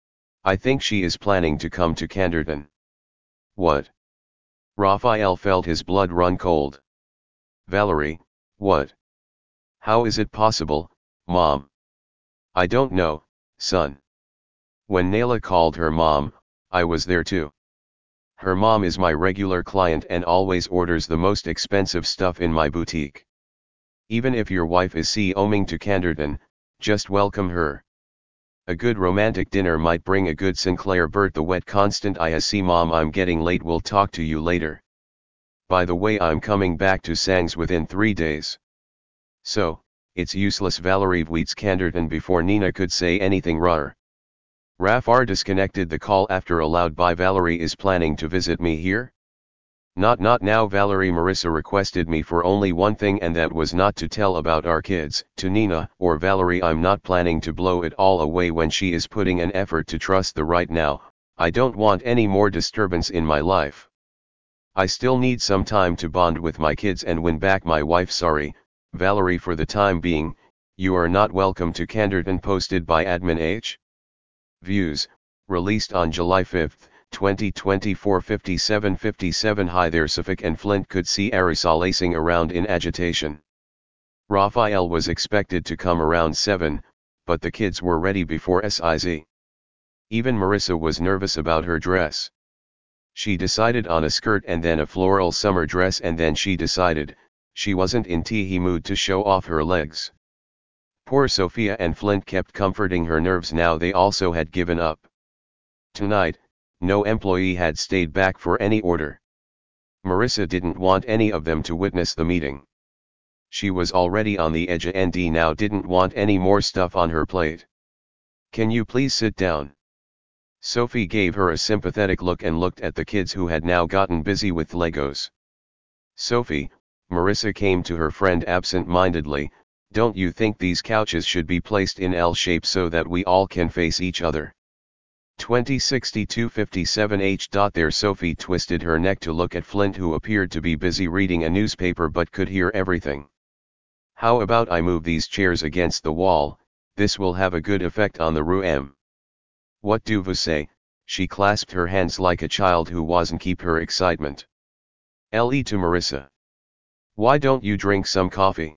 "I think she is planning to come to Candor." "What?" Raphael felt his blood run cold. "Valerie, what? How is it possible, Mom?" "I don't know, son. When Naila called her mom, I was there too. Her mom is my regular client and always orders the most expensive stuff in my boutique. Even if your wife is coming to Candor, just welcome her. A good romantic dinner might bring a good Sinclair Bert the wet constant. I see Mom, I'm getting late, we'll talk to you later. By the way, I'm coming back to Sangs within 3 days. So, it's useless." Valerie Vweets Candor before Nina could say anything. Rafar disconnected the call after a loud "Bye, Valerie is planning to visit me here?" Not now, Valerie. Marissa requested me for only one thing, and that was not to tell about our kids to Nina or Valerie. I'm not planning to blow it all away when she is putting an effort to trust the right now. I don't want any more disturbance in my life. I still need some time to bond with my kids and win back my wife. Sorry, Valerie, for the time being, you are not welcome to Candor. Posted by Admin H. Views, released on July 5, 2024. 57:57. Hi there. Suffolk and Flint could see Arisal lacing around in agitation. Raphael was expected to come around 7, but the kids were ready before Siz. Even Marissa was nervous about her dress. She decided on a skirt and then a floral summer dress, and then she decided she wasn't in tee mood to show off her legs. Poor Sophia and Flint kept comforting her nerves. Now they also had given up. Tonight, no employee had stayed back for any order. Marissa didn't want any of them to witness the meeting. She was already on the edge and now didn't want any more stuff on her plate. "Can you please sit down?" Sophie gave her a sympathetic look and looked at the kids who had now gotten busy with Legos. Sophie, Marissa came to her friend absent-mindedly, don't you think these couches should be placed in L shape so that we all can face each other? 206257H. There Sophie twisted her neck to look at Flint, who appeared to be busy reading a newspaper but could hear everything. How about I move these chairs against the wall? This will have a good effect on the room. What do vous say? She clasped her hands like a child who wasn't keep her excitement. Le to Marissa. Why don't you drink some coffee?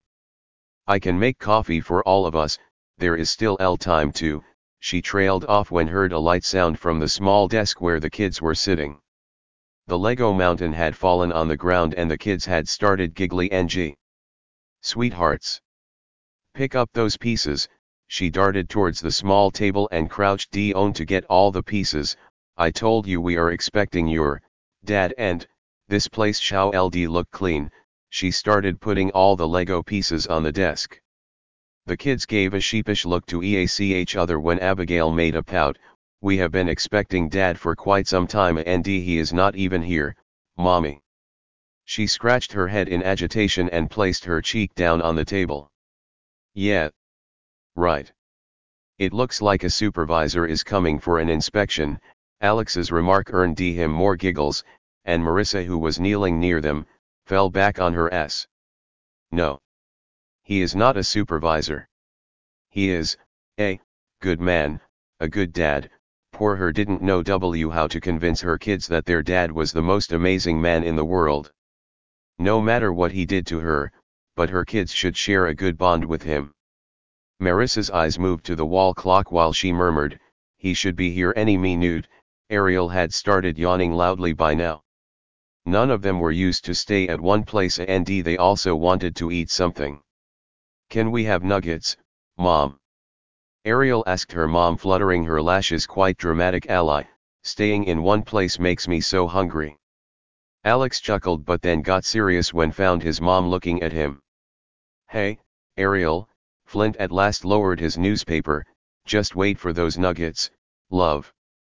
I can make coffee for all of us, there is still time too. She trailed off when heard a light sound from the small desk where the kids were sitting. The Lego mountain had fallen on the ground and the kids had started giggly ng. Sweethearts. Pick up those pieces. She darted towards the small table and crouched down to get all the pieces. I told you we are expecting your dad and this place shall look clean. She started putting all the Lego pieces on the desk. The kids gave a sheepish look to each other when Abigail made a pout. We have been expecting Dad for quite some time and he is not even here, Mommy. She scratched her head in agitation and placed her cheek down on the table. Yeah. Right. It looks like a supervisor is coming for an inspection. Alex's remark earned him more giggles, and Marissa, who was kneeling near them, fell back on her ass. No. He is not a supervisor. He is a good man, a good dad. Poor her didn't know how to convince her kids that their dad was the most amazing man in the world. No matter what he did to her, but her kids should share a good bond with him. Marissa's eyes moved to the wall clock while she murmured, he should be here any minute. Ariel had started yawning loudly by now. None of them were used to stay at one place and they also wanted to eat something. Can we have nuggets, Mom? Ariel asked her mom, fluttering her lashes. Quite dramatic, ally, staying in one place makes me so hungry. Alex chuckled but then got serious when found his mom looking at him. Hey, Ariel, Flint at last lowered his newspaper, just wait for those nuggets, love.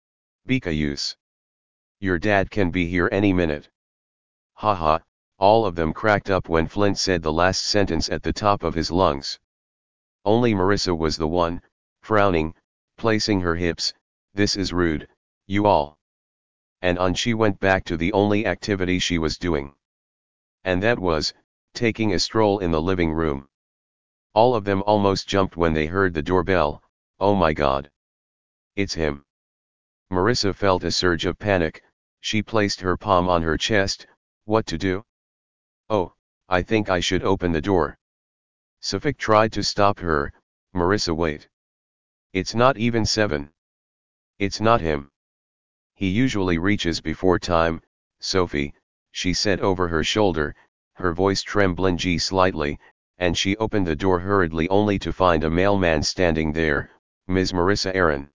Because your dad can be here any minute. Haha, all of them cracked up when Flint said the last sentence at the top of his lungs. Only Marissa was the one, frowning, placing her hips, this is rude, you all. And on she went back to the only activity she was doing. And that was, taking a stroll in the living room. All of them almost jumped when they heard the doorbell. Oh my God. It's him. Marissa felt a surge of panic. She placed her palm on her chest. What to do? Oh, I think I should open the door. Sophie tried to stop her. Marissa, wait. It's not even 7. It's not him. He usually reaches before time, Sophie, she said over her shoulder, her voice trembling slightly, and she opened the door hurriedly only to find a mailman standing there. Ms. Marissa Aaron.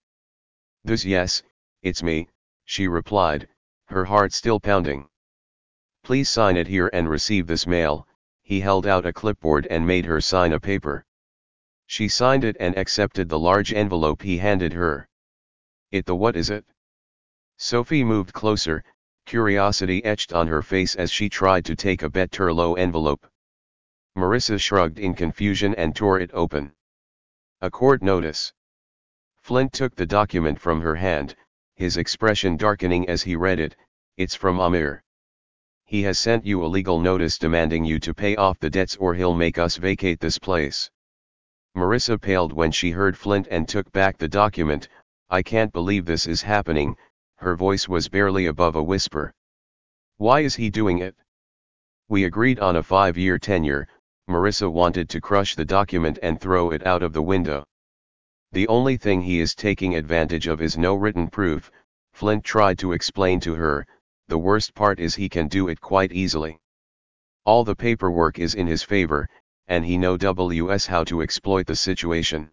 Yes, it's me, she replied, her heart still pounding. Please sign it here and receive this mail. He held out a clipboard and made her sign a paper. She signed it and accepted the large envelope he handed her. What is it? Sophie moved closer, curiosity etched on her face as she tried to take a Betterlo envelope. Marissa shrugged in confusion and tore it open. A court notice. Flint took the document from her hand, his expression darkening as he read it. It's from Amir. He has sent you a legal notice demanding you to pay off the debts or he'll make us vacate this place. Marissa paled when she heard Flint and took back the document. I can't believe this is happening, her voice was barely above a whisper. Why is he doing it? We agreed on a 5-year tenure. Marissa wanted to crush the document and throw it out of the window. The only thing he is taking advantage of is no written proof, Flint tried to explain to her. The worst part is he can do it quite easily. All the paperwork is in his favor, and he knows how to exploit the situation.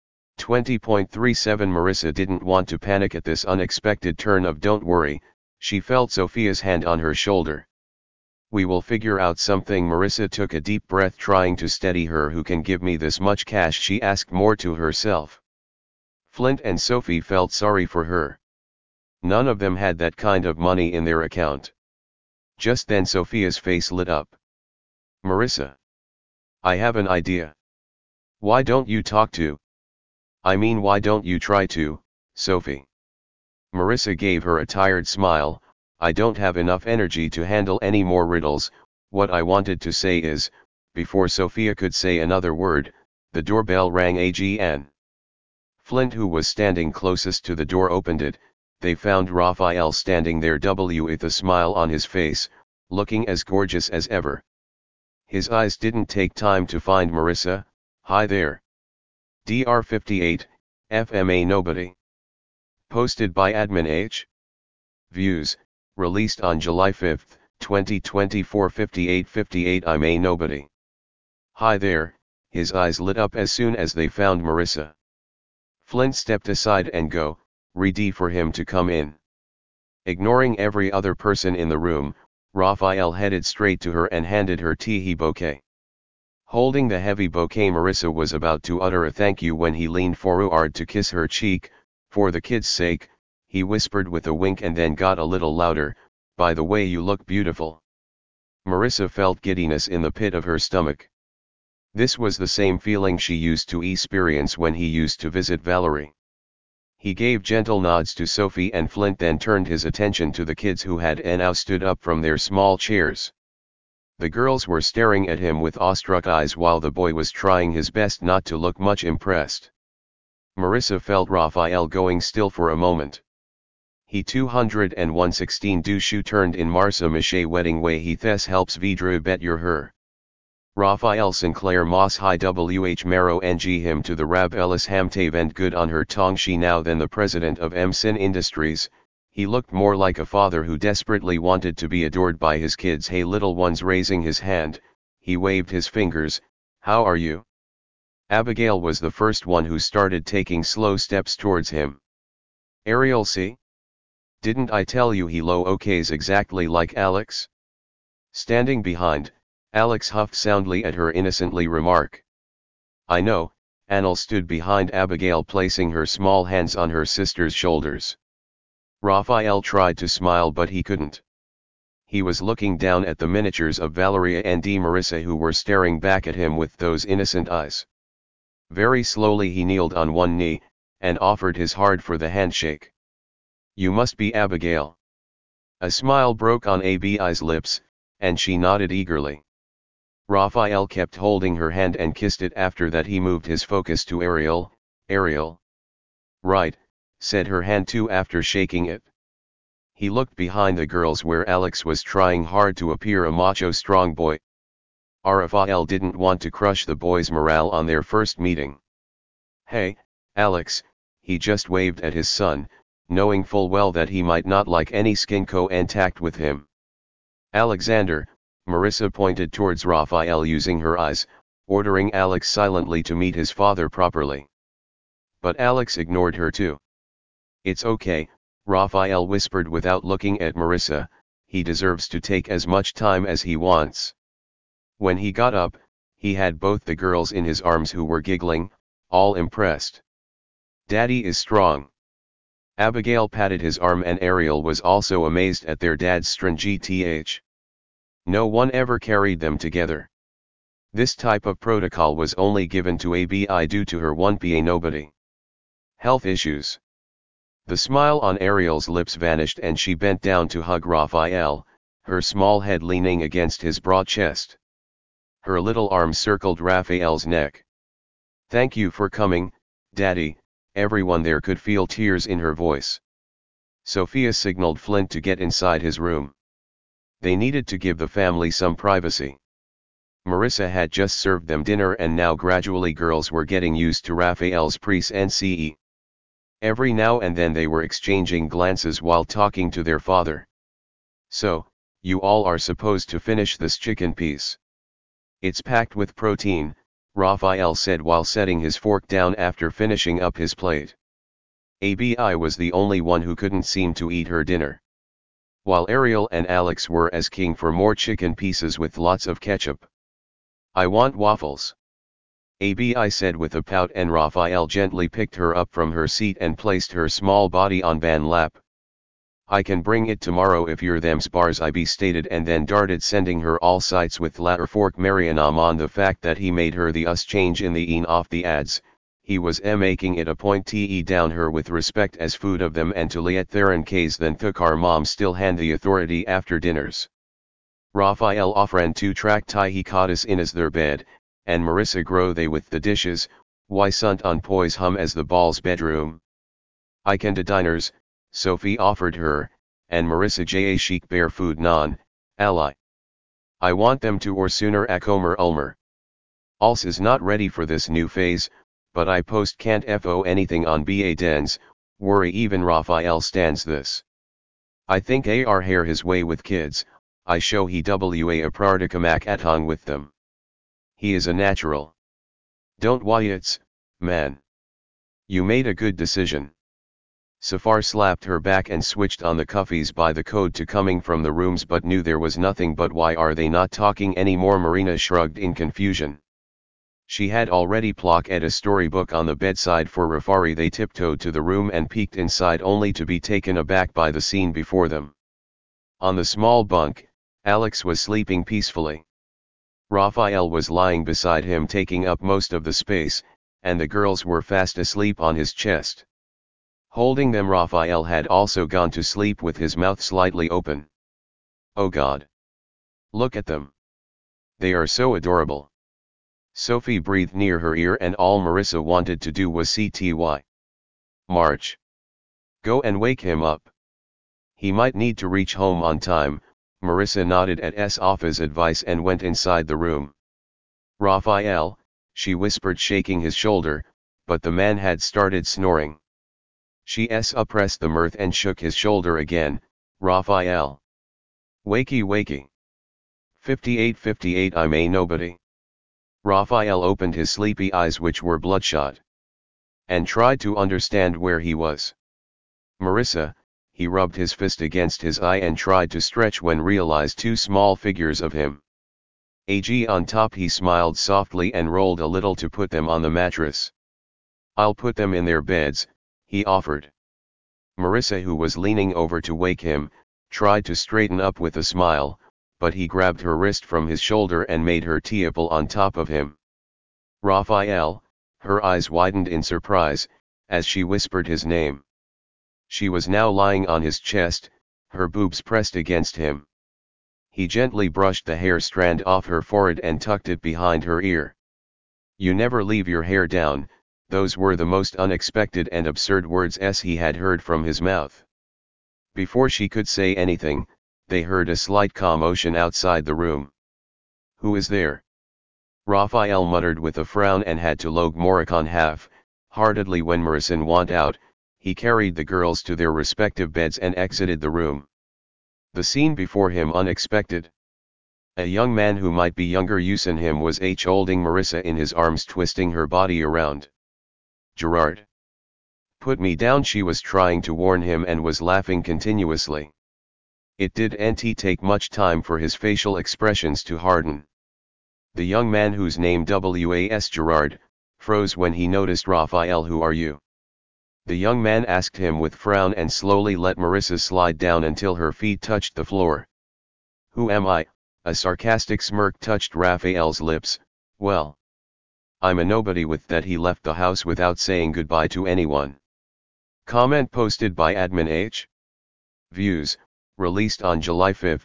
20.37 Marissa didn't want to panic at this unexpected turn of don't worry, she felt Sophia's hand on her shoulder. We will figure out something. Marissa took a deep breath, trying to steady her. Who can give me this much cash? She asked more to herself. Flint and Sophie felt sorry for her. None of them had that kind of money in their account. Just then Sophia's face lit up. Marissa. I have an idea. Why don't you talk to? I mean, why don't you try to, Sophie? Marissa gave her a tired smile. I don't have enough energy to handle any more riddles. What I wanted to say is, before Sophia could say another word, the doorbell rang again. Flint, who was standing closest to the door, opened it. They found Raphael standing there with a smile on his face, looking as gorgeous as ever. His eyes didn't take time to find Marissa. Hi there. Dr. 58, FMA Nobody. Posted by Admin H. Views, released on July 5, 2024. 58:58 I'm a nobody. Hi there. His eyes lit up as soon as they found Marissa. Flint stepped aside and ready for him to come in. Ignoring every other person in the room, Raphael headed straight to her and handed her tea bouquet. Holding the heavy bouquet, Marissa was about to utter a thank you when he leaned forward to kiss her cheek. For the kid's sake, he whispered with a wink, and then got a little louder, by the way, you look beautiful. Marissa felt giddiness in the pit of her stomach. This was the same feeling she used to experience when he used to visit Valerie. He gave gentle nods to Sophie and Flint, then turned his attention to the kids who had now stood up from their small chairs. The girls were staring at him with awestruck eyes while the boy was trying his best not to look much impressed. Marissa felt Raphael going still for a moment. He 201:16 du shoe turned in Marsa Miche wedding way he thes helps vidru bet your her. Raphael Sinclair Moss High WH Marrow ng him to the Rab Ellis Hamtave and good on her tong she now then the president of MSIN Industries. He looked more like a father who desperately wanted to be adored by his kids. Hey little ones. Raising his hand, he waved his fingers. How are you? Abigail was the first one who started taking slow steps towards him. Ariel, see? Didn't I tell you he okays exactly like Alex? Standing behind, Alex huffed soundly at her innocently remark. I know. Anil stood behind Abigail, placing her small hands on her sister's shoulders. Raphael tried to smile, but he couldn't. He was looking down at the miniatures of Valeria and Marissa, who were staring back at him with those innocent eyes. Very slowly he kneeled on one knee, and offered his hand for the handshake. You must be Abigail. A smile broke on Abi's lips, and she nodded eagerly. Raphael kept holding her hand and kissed it. After that he moved his focus to Ariel. Ariel. Right, said her hand too after shaking it. He looked behind the girls where Alex was trying hard to appear a macho strong boy. Raphael didn't want to crush the boys' morale on their first meeting. Hey, Alex, he just waved at his son, knowing full well that he might not like any skin contact with him. Alexander, Marissa pointed towards Raphael using her eyes, ordering Alex silently to meet his father properly. But Alex ignored her too. It's okay, Raphael whispered without looking at Marissa, he deserves to take as much time as he wants. When he got up, he had both the girls in his arms who were giggling, all impressed. Daddy is strong. Abigail patted his arm and Ariel was also amazed at their dad's strength. No one ever carried them together. This type of protocol was only given to Abi due to her 1pa nobody. Health issues. The smile on Ariel's lips vanished and she bent down to hug Raphael, her small head leaning against his broad chest. Her little arms circled Raphael's neck. Thank you for coming, Daddy. Everyone there could feel tears in her voice. Sophia signaled Flint to get inside his room. They needed to give the family some privacy. Marissa had just served them dinner and now gradually girls were getting used to Raphael's presence. Every now and then they were exchanging glances while talking to their father. So, you all are supposed to finish this chicken piece. It's packed with protein, Raphael said while setting his fork down after finishing up his plate. Abi was the only one who couldn't seem to eat her dinner. While Ariel and Alex were as king for more chicken pieces with lots of ketchup. I want waffles. Abi said with a pout, and Raphael gently picked her up from her seat and placed her small body on Van's lap. I can bring it tomorrow if you're them spars, I be stated, and then darted, sending her all sights with latter fork Marianam on the fact that he made her the us change in the een off the ads. He was making it a point te down her with respect as food of them and to liet theron case then took our mom still hand the authority after dinners. Raphael offren to track tie he caught us in as their bed, and Marissa grow they with the dishes, why sunt on poise hum as the ball's bedroom. I can to diners, Sophie offered her, and Marissa ja chic bear food non, ally. I want them to or sooner Akomer Ulmer. Als is not ready for this new phase, but I post can't fo anything on ba dens, worry even Raphael stands this. I think ar hair his way with kids, I show he wa a prardikamak atong with them. He is a natural. Don't wyets, man. You made a good decision. Safar slapped her back and switched on the cuffies by the code to coming from the rooms but knew there was nothing but why are they not talking anymore. Marina shrugged in confusion. She had already plocked a storybook on the bedside for Rafari. They tiptoed to the room and peeked inside only to be taken aback by the scene before them. On the small bunk, Alex was sleeping peacefully. Raphael was lying beside him taking up most of the space, and the girls were fast asleep on his chest. Holding them, Raphael had also gone to sleep with his mouth slightly open. Oh God! Look at them! They are so adorable! Sophie breathed near her ear and all Marissa wanted to do was cty. March! Go and wake him up. He might need to reach home on time. Marissa nodded at Sopha's advice and went inside the room. Raphael, she whispered, shaking his shoulder, but the man had started snoring. She suppressed the mirth and shook his shoulder again. Raphael. Wakey wakey. 58 I may nobody. Raphael opened his sleepy eyes which were bloodshot. And tried to understand where he was. Marissa, he rubbed his fist against his eye and tried to stretch when realized two small figures of him. Ag on top. He smiled softly and rolled a little to put them on the mattress. I'll put them in their beds, he offered. Marissa, who was leaning over to wake him, tried to straighten up with a smile, but he grabbed her wrist from his shoulder and made her tearful on top of him. Raphael, her eyes widened in surprise, as she whispered his name. She was now lying on his chest, her boobs pressed against him. He gently brushed the hair strand off her forehead and tucked it behind her ear. You never leave your hair down. Those were the most unexpected and absurd words he had heard from his mouth. Before she could say anything, they heard a slight commotion outside the room. Who is there? Raphael muttered with a frown and had to log Moricon half-heartedly when Marissa went out. He carried the girls to their respective beds and exited the room. The scene before him unexpected. A young man who might be younger than him was holding Marissa in his arms, twisting her body around. Gerard. Put me down, she was trying to warn him and was laughing continuously. It didn't take much time for his facial expressions to harden. The young man, whose name was Gerard, froze when he noticed Raphael. Who are you? The young man asked him with frown and slowly let Marissa slide down until her feet touched the floor. Who am I? A sarcastic smirk touched Raphael's lips. Well, I'm a nobody. With that he left the house without saying goodbye to anyone. Comment posted by Admin H. Views, released on July 5,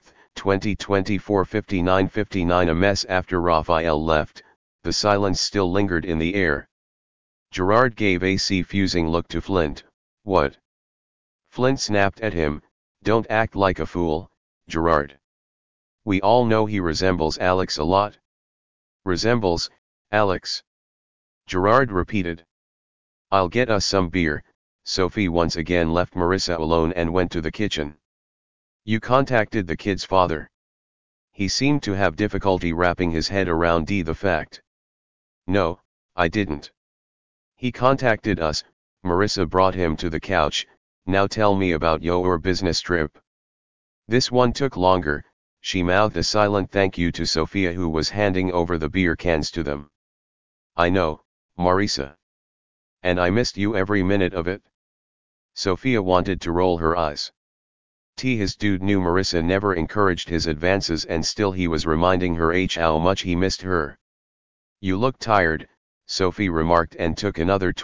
2024 59:59. A mess after Raphael left, the silence still lingered in the air. Gerard gave a confusing look to Flint. What? Flint snapped at him, don't act like a fool, Gerard. We all know he resembles Alex a lot. Resembles, Alex? Gerard repeated. I'll get us some beer. Sophie once again left Marissa alone and went to the kitchen. You contacted the kid's father? He seemed to have difficulty wrapping his head around the fact. No, I didn't. He contacted us. Marissa brought him to the couch. Now tell me about your business trip. This one took longer. She mouthed a silent thank you to Sophia, who was handing over the beer cans to them. I know, Marissa. And I missed you every minute of it. Sophia wanted to roll her eyes. His dude knew Marissa never encouraged his advances and still he was reminding her how much he missed her. You look tired, Sophie remarked and took another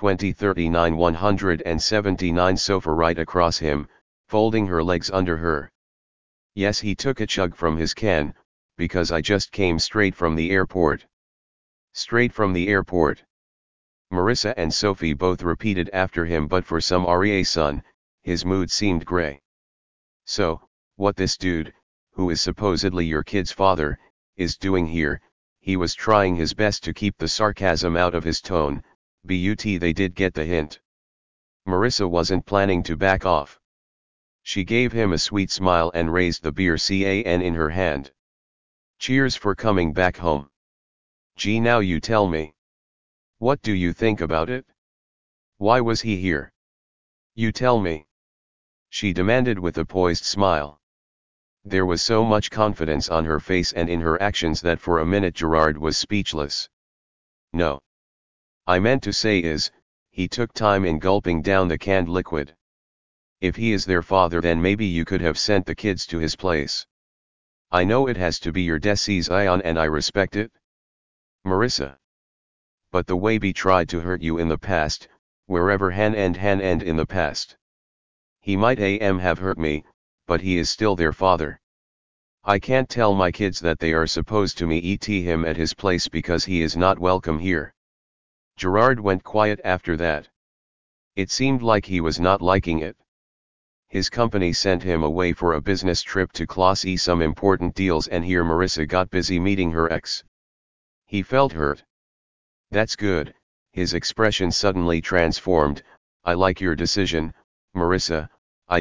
179 sofa right across him, folding her legs under her. Yes, he took a chug from his can, because I just came straight from the airport. Straight from the airport. Marissa and Sophie both repeated after him, but for some reason, his mood seemed gray. So, what this dude, who is supposedly your kid's father, is doing here? He was trying his best to keep the sarcasm out of his tone, but they did get the hint. Marissa wasn't planning to back off. She gave him a sweet smile and raised the beer can in her hand. Cheers for coming back home. Gee, now you tell me. What do you think about it? Why was he here? You tell me. She demanded with a poised smile. There was so much confidence on her face and in her actions that for a minute Gerard was speechless. No. I meant to say is, he took time in gulping down the canned liquid. If he is their father, then maybe you could have sent the kids to his place. I know it has to be your decision and I respect it. Marissa. But the way B tried to hurt you in the past, wherever Han and in the past. He might have hurt me, but he is still their father. I can't tell my kids that they are supposed to meet him at his place because he is not welcome here. Gerard went quiet after that. It seemed like he was not liking it. His company sent him away for a business trip to close some important deals and here Marissa got busy meeting her ex. He felt hurt. That's good, his expression suddenly transformed. I like your decision, Marissa.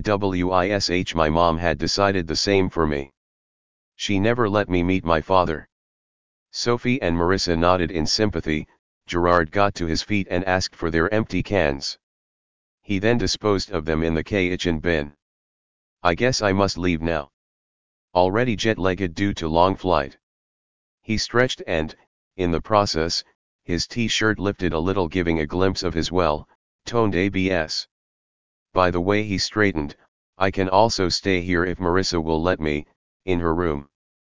My mom had decided the same for me. She never let me meet my father. Sophie and Marissa nodded in sympathy. Gerard got to his feet and asked for their empty cans. He then disposed of them in the kitchen bin. I guess I must leave now. Already jet-lagged due to long flight. He stretched and, in the process, his t-shirt lifted a little, giving a glimpse of his well-toned abs. By the way he straightened, I can also stay here if Marissa will let me, in her room.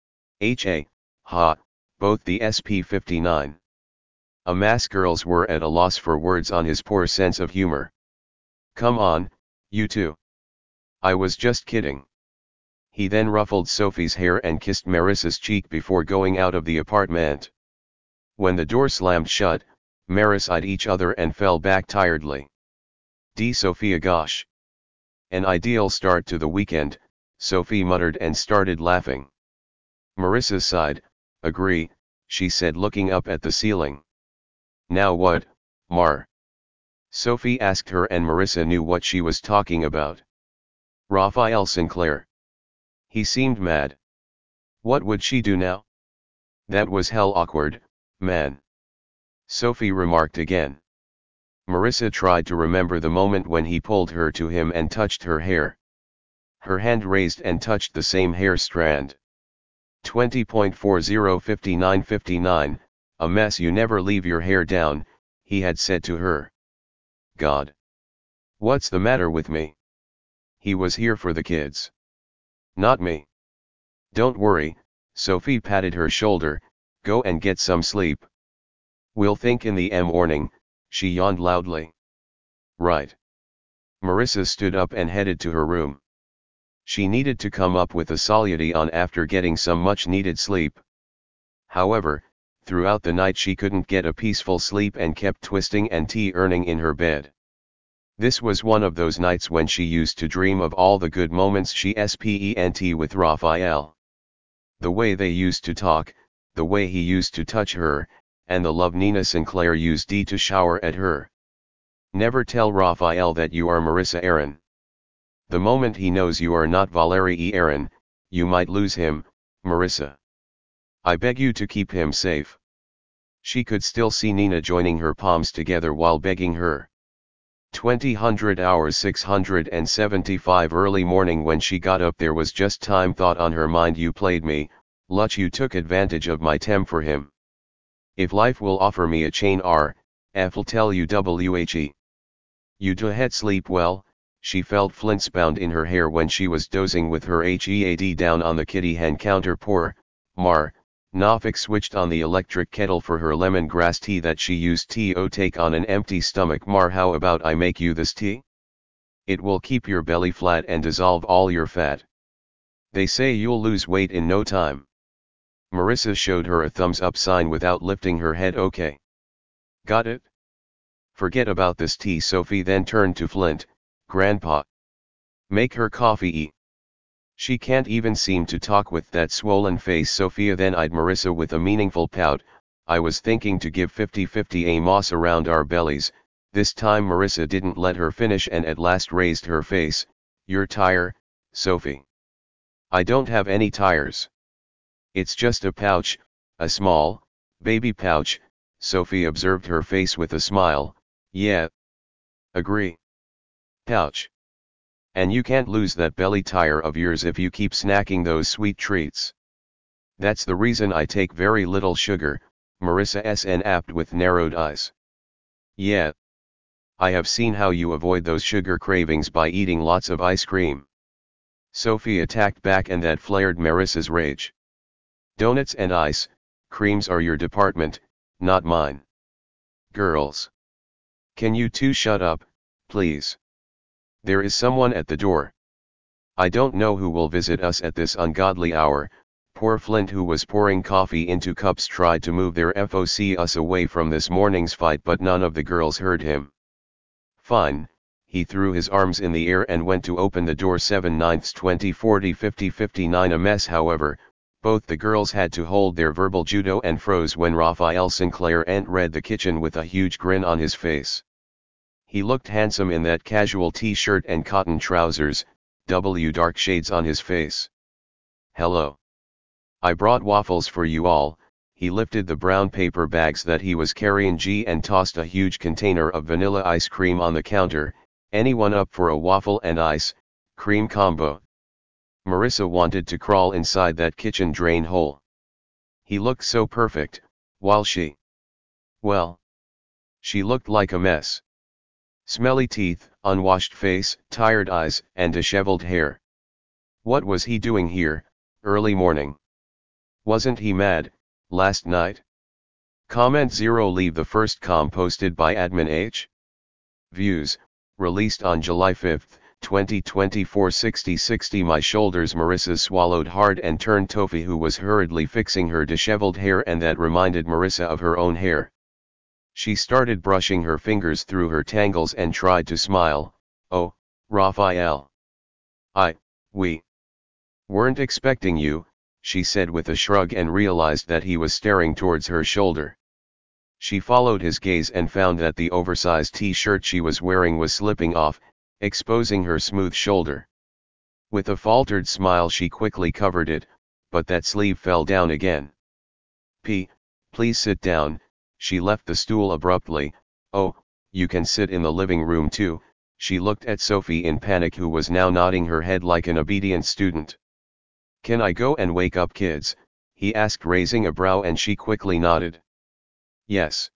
Both the SP-59. Amass girls were at a loss for words on his poor sense of humor. Come on, you two. I was just kidding. He then ruffled Sophie's hair and kissed Marissa's cheek before going out of the apartment. When the door slammed shut, Maris eyed each other and fell back tiredly. Sophia gosh. An ideal start to the weekend, Sophie muttered and started laughing. Marissa sighed. Agree, she said looking up at the ceiling. Now what, Mar? Sophie asked her and Marissa knew what she was talking about. Raphael Sinclair. He seemed mad. What would she do now? That was hell awkward, man. Sophie remarked again. Marissa tried to remember the moment when he pulled her to him and touched her hair. Her hand raised and touched the same hair strand. 20.405959, a mess, you never leave your hair down, he had said to her. God. What's the matter with me? He was here for the kids. Not me. Don't worry, Sophie patted her shoulder, go and get some sleep. We'll think in the morning, she yawned loudly. Right. Marissa stood up and headed to her room. She needed to come up with a solution after getting some much-needed sleep. However, throughout the night she couldn't get a peaceful sleep and kept twisting and turning in her bed. This was one of those nights when she used to dream of all the good moments she spent with Raphael. The way they used to talk, the way he used to touch her, and the love Nina Sinclair used to shower at her. Never tell Raphael that you are Marissa Aaron. The moment he knows you are not Valerie Aaron, you might lose him, Marissa. I beg you to keep him safe. She could still see Nina joining her palms together while begging her. 2000 hours 675 early morning when she got up, there was just time thought on her mind. You played me, Lutch, you took advantage of my temp for him. If life will offer me a chain I'll tell you whe. You do head sleep well, She felt flints bound in her hair when she was dozing with her head down on the kitty hen counter. Poor Nafik switched on the electric kettle for her lemongrass tea that she used to take on an empty stomach. Mar, how about I make you this tea? It will keep your belly flat and dissolve all your fat. They say you'll lose weight in no time. Marissa showed her a thumbs up sign without lifting her head. Okay. Got it? Forget about this tea. Sophie then turned to Flint. Grandpa. Make her coffee. She can't even seem to talk with that swollen face. Sophia then eyed Marissa with a meaningful pout. I was thinking to give 50-50 a moss around our bellies. This time Marissa didn't let her finish and at last raised her face. Your tire, Sophie. I don't have any tires. It's just a pouch, a small, baby pouch. Sophie observed her face with a smile. Yeah. Agree. Pouch. And you can't lose that belly tire of yours if you keep snacking those sweet treats. That's the reason I take very little sugar, Marissa snapped with narrowed eyes. Yeah. I have seen how you avoid those sugar cravings by eating lots of ice cream. Sophie attacked back and that flared Marissa's rage. Donuts and ice creams are your department, not mine. Girls. Can you two shut up, please? There is someone at the door. I don't know who will visit us at this ungodly hour. Poor Flint, who was pouring coffee into cups, tried to move their focus away from this morning's fight, but none of the girls heard him. Fine, he threw his arms in the air and went to open the door. 7/9, 20, 40, 50, 59. A mess. However, both the girls had to hold their verbal judo and froze when Raphael Sinclair entered the kitchen with a huge grin on his face. He looked handsome in that casual t-shirt and cotton trousers, dark shades on his face. Hello. I brought waffles for you all. He lifted the brown paper bags that he was carrying and tossed a huge container of vanilla ice cream on the counter. Anyone up for a waffle and ice cream combo? Marissa wanted to crawl inside that kitchen drain hole. He looked so perfect, while she looked like a mess. Smelly teeth, unwashed face, tired eyes, and disheveled hair. What was he doing here, early morning? Wasn't he mad, last night? Comment 0. Leave the first com posted by admin H. Views, released on July 5, 2024. 60 my shoulders. Marissa swallowed hard and turned to Tofi, who was hurriedly fixing her disheveled hair, and that reminded Marissa of her own hair. She started brushing her fingers through her tangles and tried to smile. Oh, Raphael. We weren't expecting you, she said with a shrug, and realized that he was staring towards her shoulder. She followed his gaze and found that the oversized t-shirt she was wearing was slipping off, exposing her smooth shoulder. With a faltered smile she quickly covered it, but that sleeve fell down again. Please sit down. She left the stool abruptly. Oh, you can sit in the living room too. She looked at Sophie in panic, who was now nodding her head like an obedient student. Can I go and wake up kids? He asked, raising a brow, and she quickly nodded. Yes.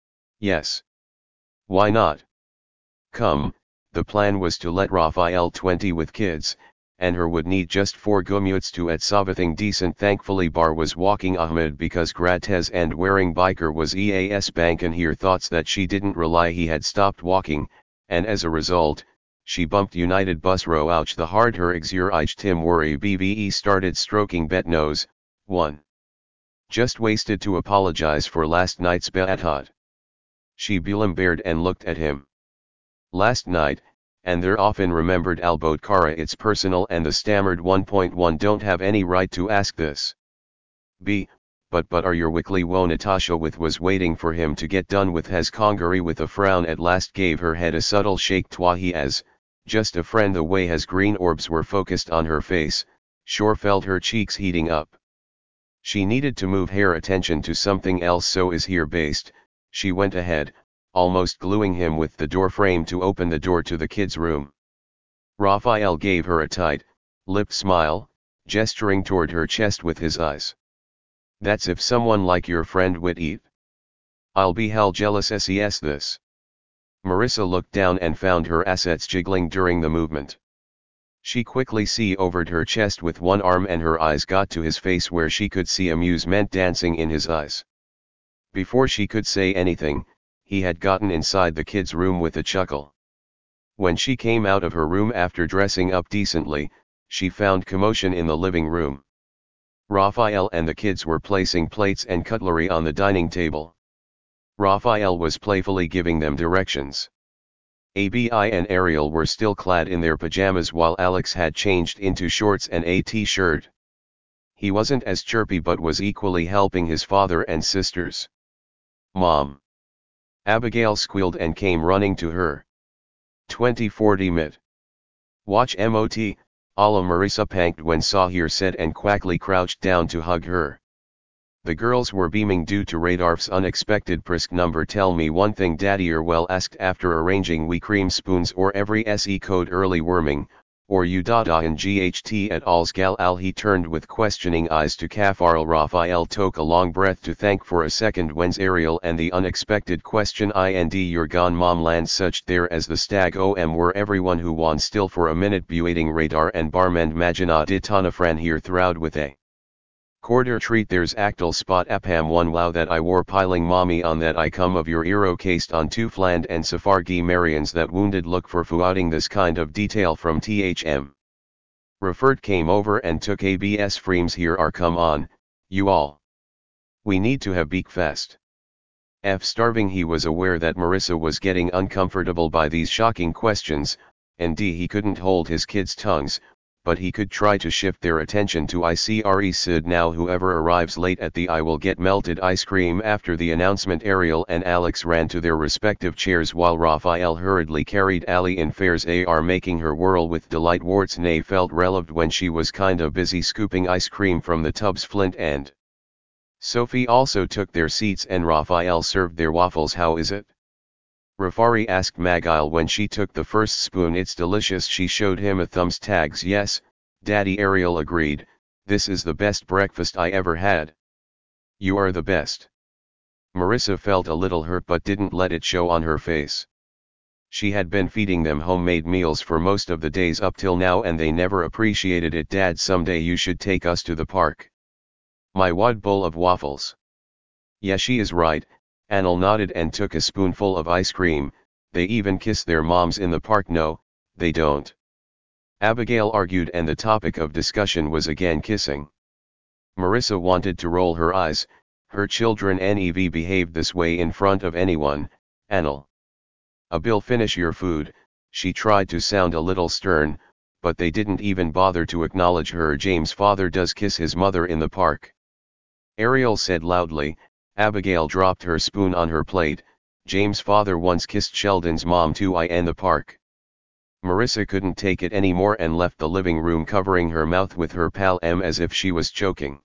Why not? Come. The plan was to let Raphael 20 with kids, and her would need just 4 gumutes to at something decent. Thankfully Bar was walking Ahmed because Gratez and wearing biker was EAS bank, and here thoughts that she didn't rely he had stopped walking, and as a result, she bumped United bus row. Ouch, the hard her exure ich Tim worry. BVE started stroking Bet nose. 1. Just wasted to apologize for last night's beathot. She bulimbared and looked at him. Last night, and they're often remembered Albot Kara, it's personal, and the stammered 1.1 don't have any right to ask this. But are your weekly wo Natasha was waiting for him to get done with his Congaree. With a frown at last gave her head a subtle shake. Twahi as, just a friend. The way his green orbs were focused on her face, sure felt her cheeks heating up. She needed to move her attention to something else, so is here based, she went ahead, almost gluing him with the door frame to open the door to the kids' room. Raphael gave her a tight, lipped smile, gesturing toward her chest with his eyes. That's if someone like your friend would eat. I'll be hell jealous ses this. Marissa looked down and found her assets jiggling during the movement. She quickly over-overed her chest with one arm and her eyes got to his face where she could see amusement dancing in his eyes. Before she could say anything, he had gotten inside the kid's room with a chuckle. When she came out of her room after dressing up decently, she found commotion in the living room. Raphael and the kids were placing plates and cutlery on the dining table. Raphael was playfully giving them directions. Abi and Ariel were still clad in their pajamas while Alex had changed into shorts and a t-shirt. He wasn't as chirpy but was equally helping his father and sisters. "Mom!" Abigail squealed and came running to her. 2040 mit. "Watch mot, alla Marissa panked when saw her said and quickly crouched down to hug her. The girls were beaming due to Radolf's unexpected brisk number. "Tell me one thing," Daddy Erwell asked after arranging we cream spoons or every SE code early worming, or you dada and GHT at all's gal al. He turned with questioning eyes to Kafarl. Raphael took a long breath to think for a second when's Ariel and the unexpected question and you're gone mom land such there as the stag were everyone who won still for a minute buating radar and barmend Magina Ditanafran here throwed with a quarter treat. "There's actal spot apam one wow that I wore piling mommy on that I come of your euro cased on two fland and safargi Marians that wounded look for fouting this kind of detail from THM. Referred came over and took ABS frames here are come on, you all. We need to have beak fest. F starving." He was aware that Marissa was getting uncomfortable by these shocking questions, and he couldn't hold his kids' tongues, but he could try to shift their attention to ICRE Sid. "Now whoever arrives late at the I will get melted ice cream." After the announcement, Ariel and Alex ran to their respective chairs while Raphael hurriedly carried Ali in Fairs AR, making her whirl with delight. Wartsney felt relieved when she was kinda busy scooping ice cream from the tubs. Flint and Sophie also took their seats and Raphael served their waffles. "How is it?" Rafari asked Magile when she took the first spoon. "It's delicious." She showed him a thumbs tags. "Yes, Daddy," Ariel agreed, "this is the best breakfast I ever had." "You are the best." Marissa felt a little hurt but didn't let it show on her face. She had been feeding them homemade meals for most of the days up till now and they never appreciated it. "Dad, someday you should take us to the park." "My wad bowl of waffles." "Yeah, she is right." Anil nodded and took a spoonful of ice cream. "They even kiss their moms in the park." "No, they don't," Abigail argued, and the topic of discussion was again kissing. Marissa wanted to roll her eyes. Her children nev behaved this way in front of anyone. "Anil. Abil, finish your food." She tried to sound a little stern, but they didn't even bother to acknowledge her. "James' father does kiss his mother in the park," Ariel said loudly. Abigail dropped her spoon on her plate. "James' father once kissed Sheldon's mom too in the park." Marissa couldn't take it anymore and left the living room, covering her mouth with her palm as if she was choking.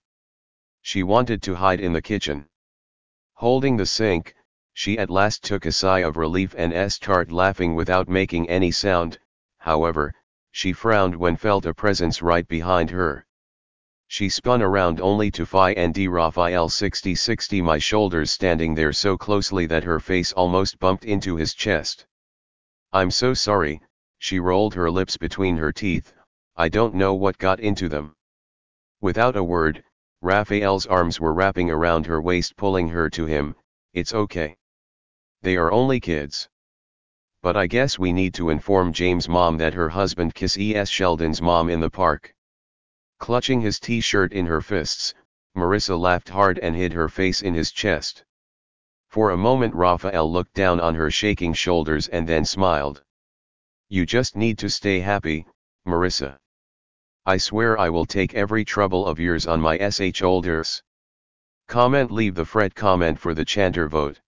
She wanted to hide in the kitchen. Holding the sink, she at last took a sigh of relief and started laughing without making any sound. However, she frowned when felt a presence right behind her. She spun around only to find Raphael 60 my shoulders standing there so closely that her face almost bumped into his chest. "I'm so sorry," she rolled her lips between her teeth, "I don't know what got into them." Without a word, Raphael's arms were wrapping around her waist, pulling her to him. "It's okay. They are only kids. But I guess we need to inform James' mom that her husband kissed Sheldon's mom in the park." Clutching his t-shirt in her fists, Marissa laughed hard and hid her face in his chest. For a moment Raphael looked down on her shaking shoulders and then smiled. "You just need to stay happy, Marissa. I swear I will take every trouble of yours on my shoulders." Comment, leave the Fred comment for the Chanter vote.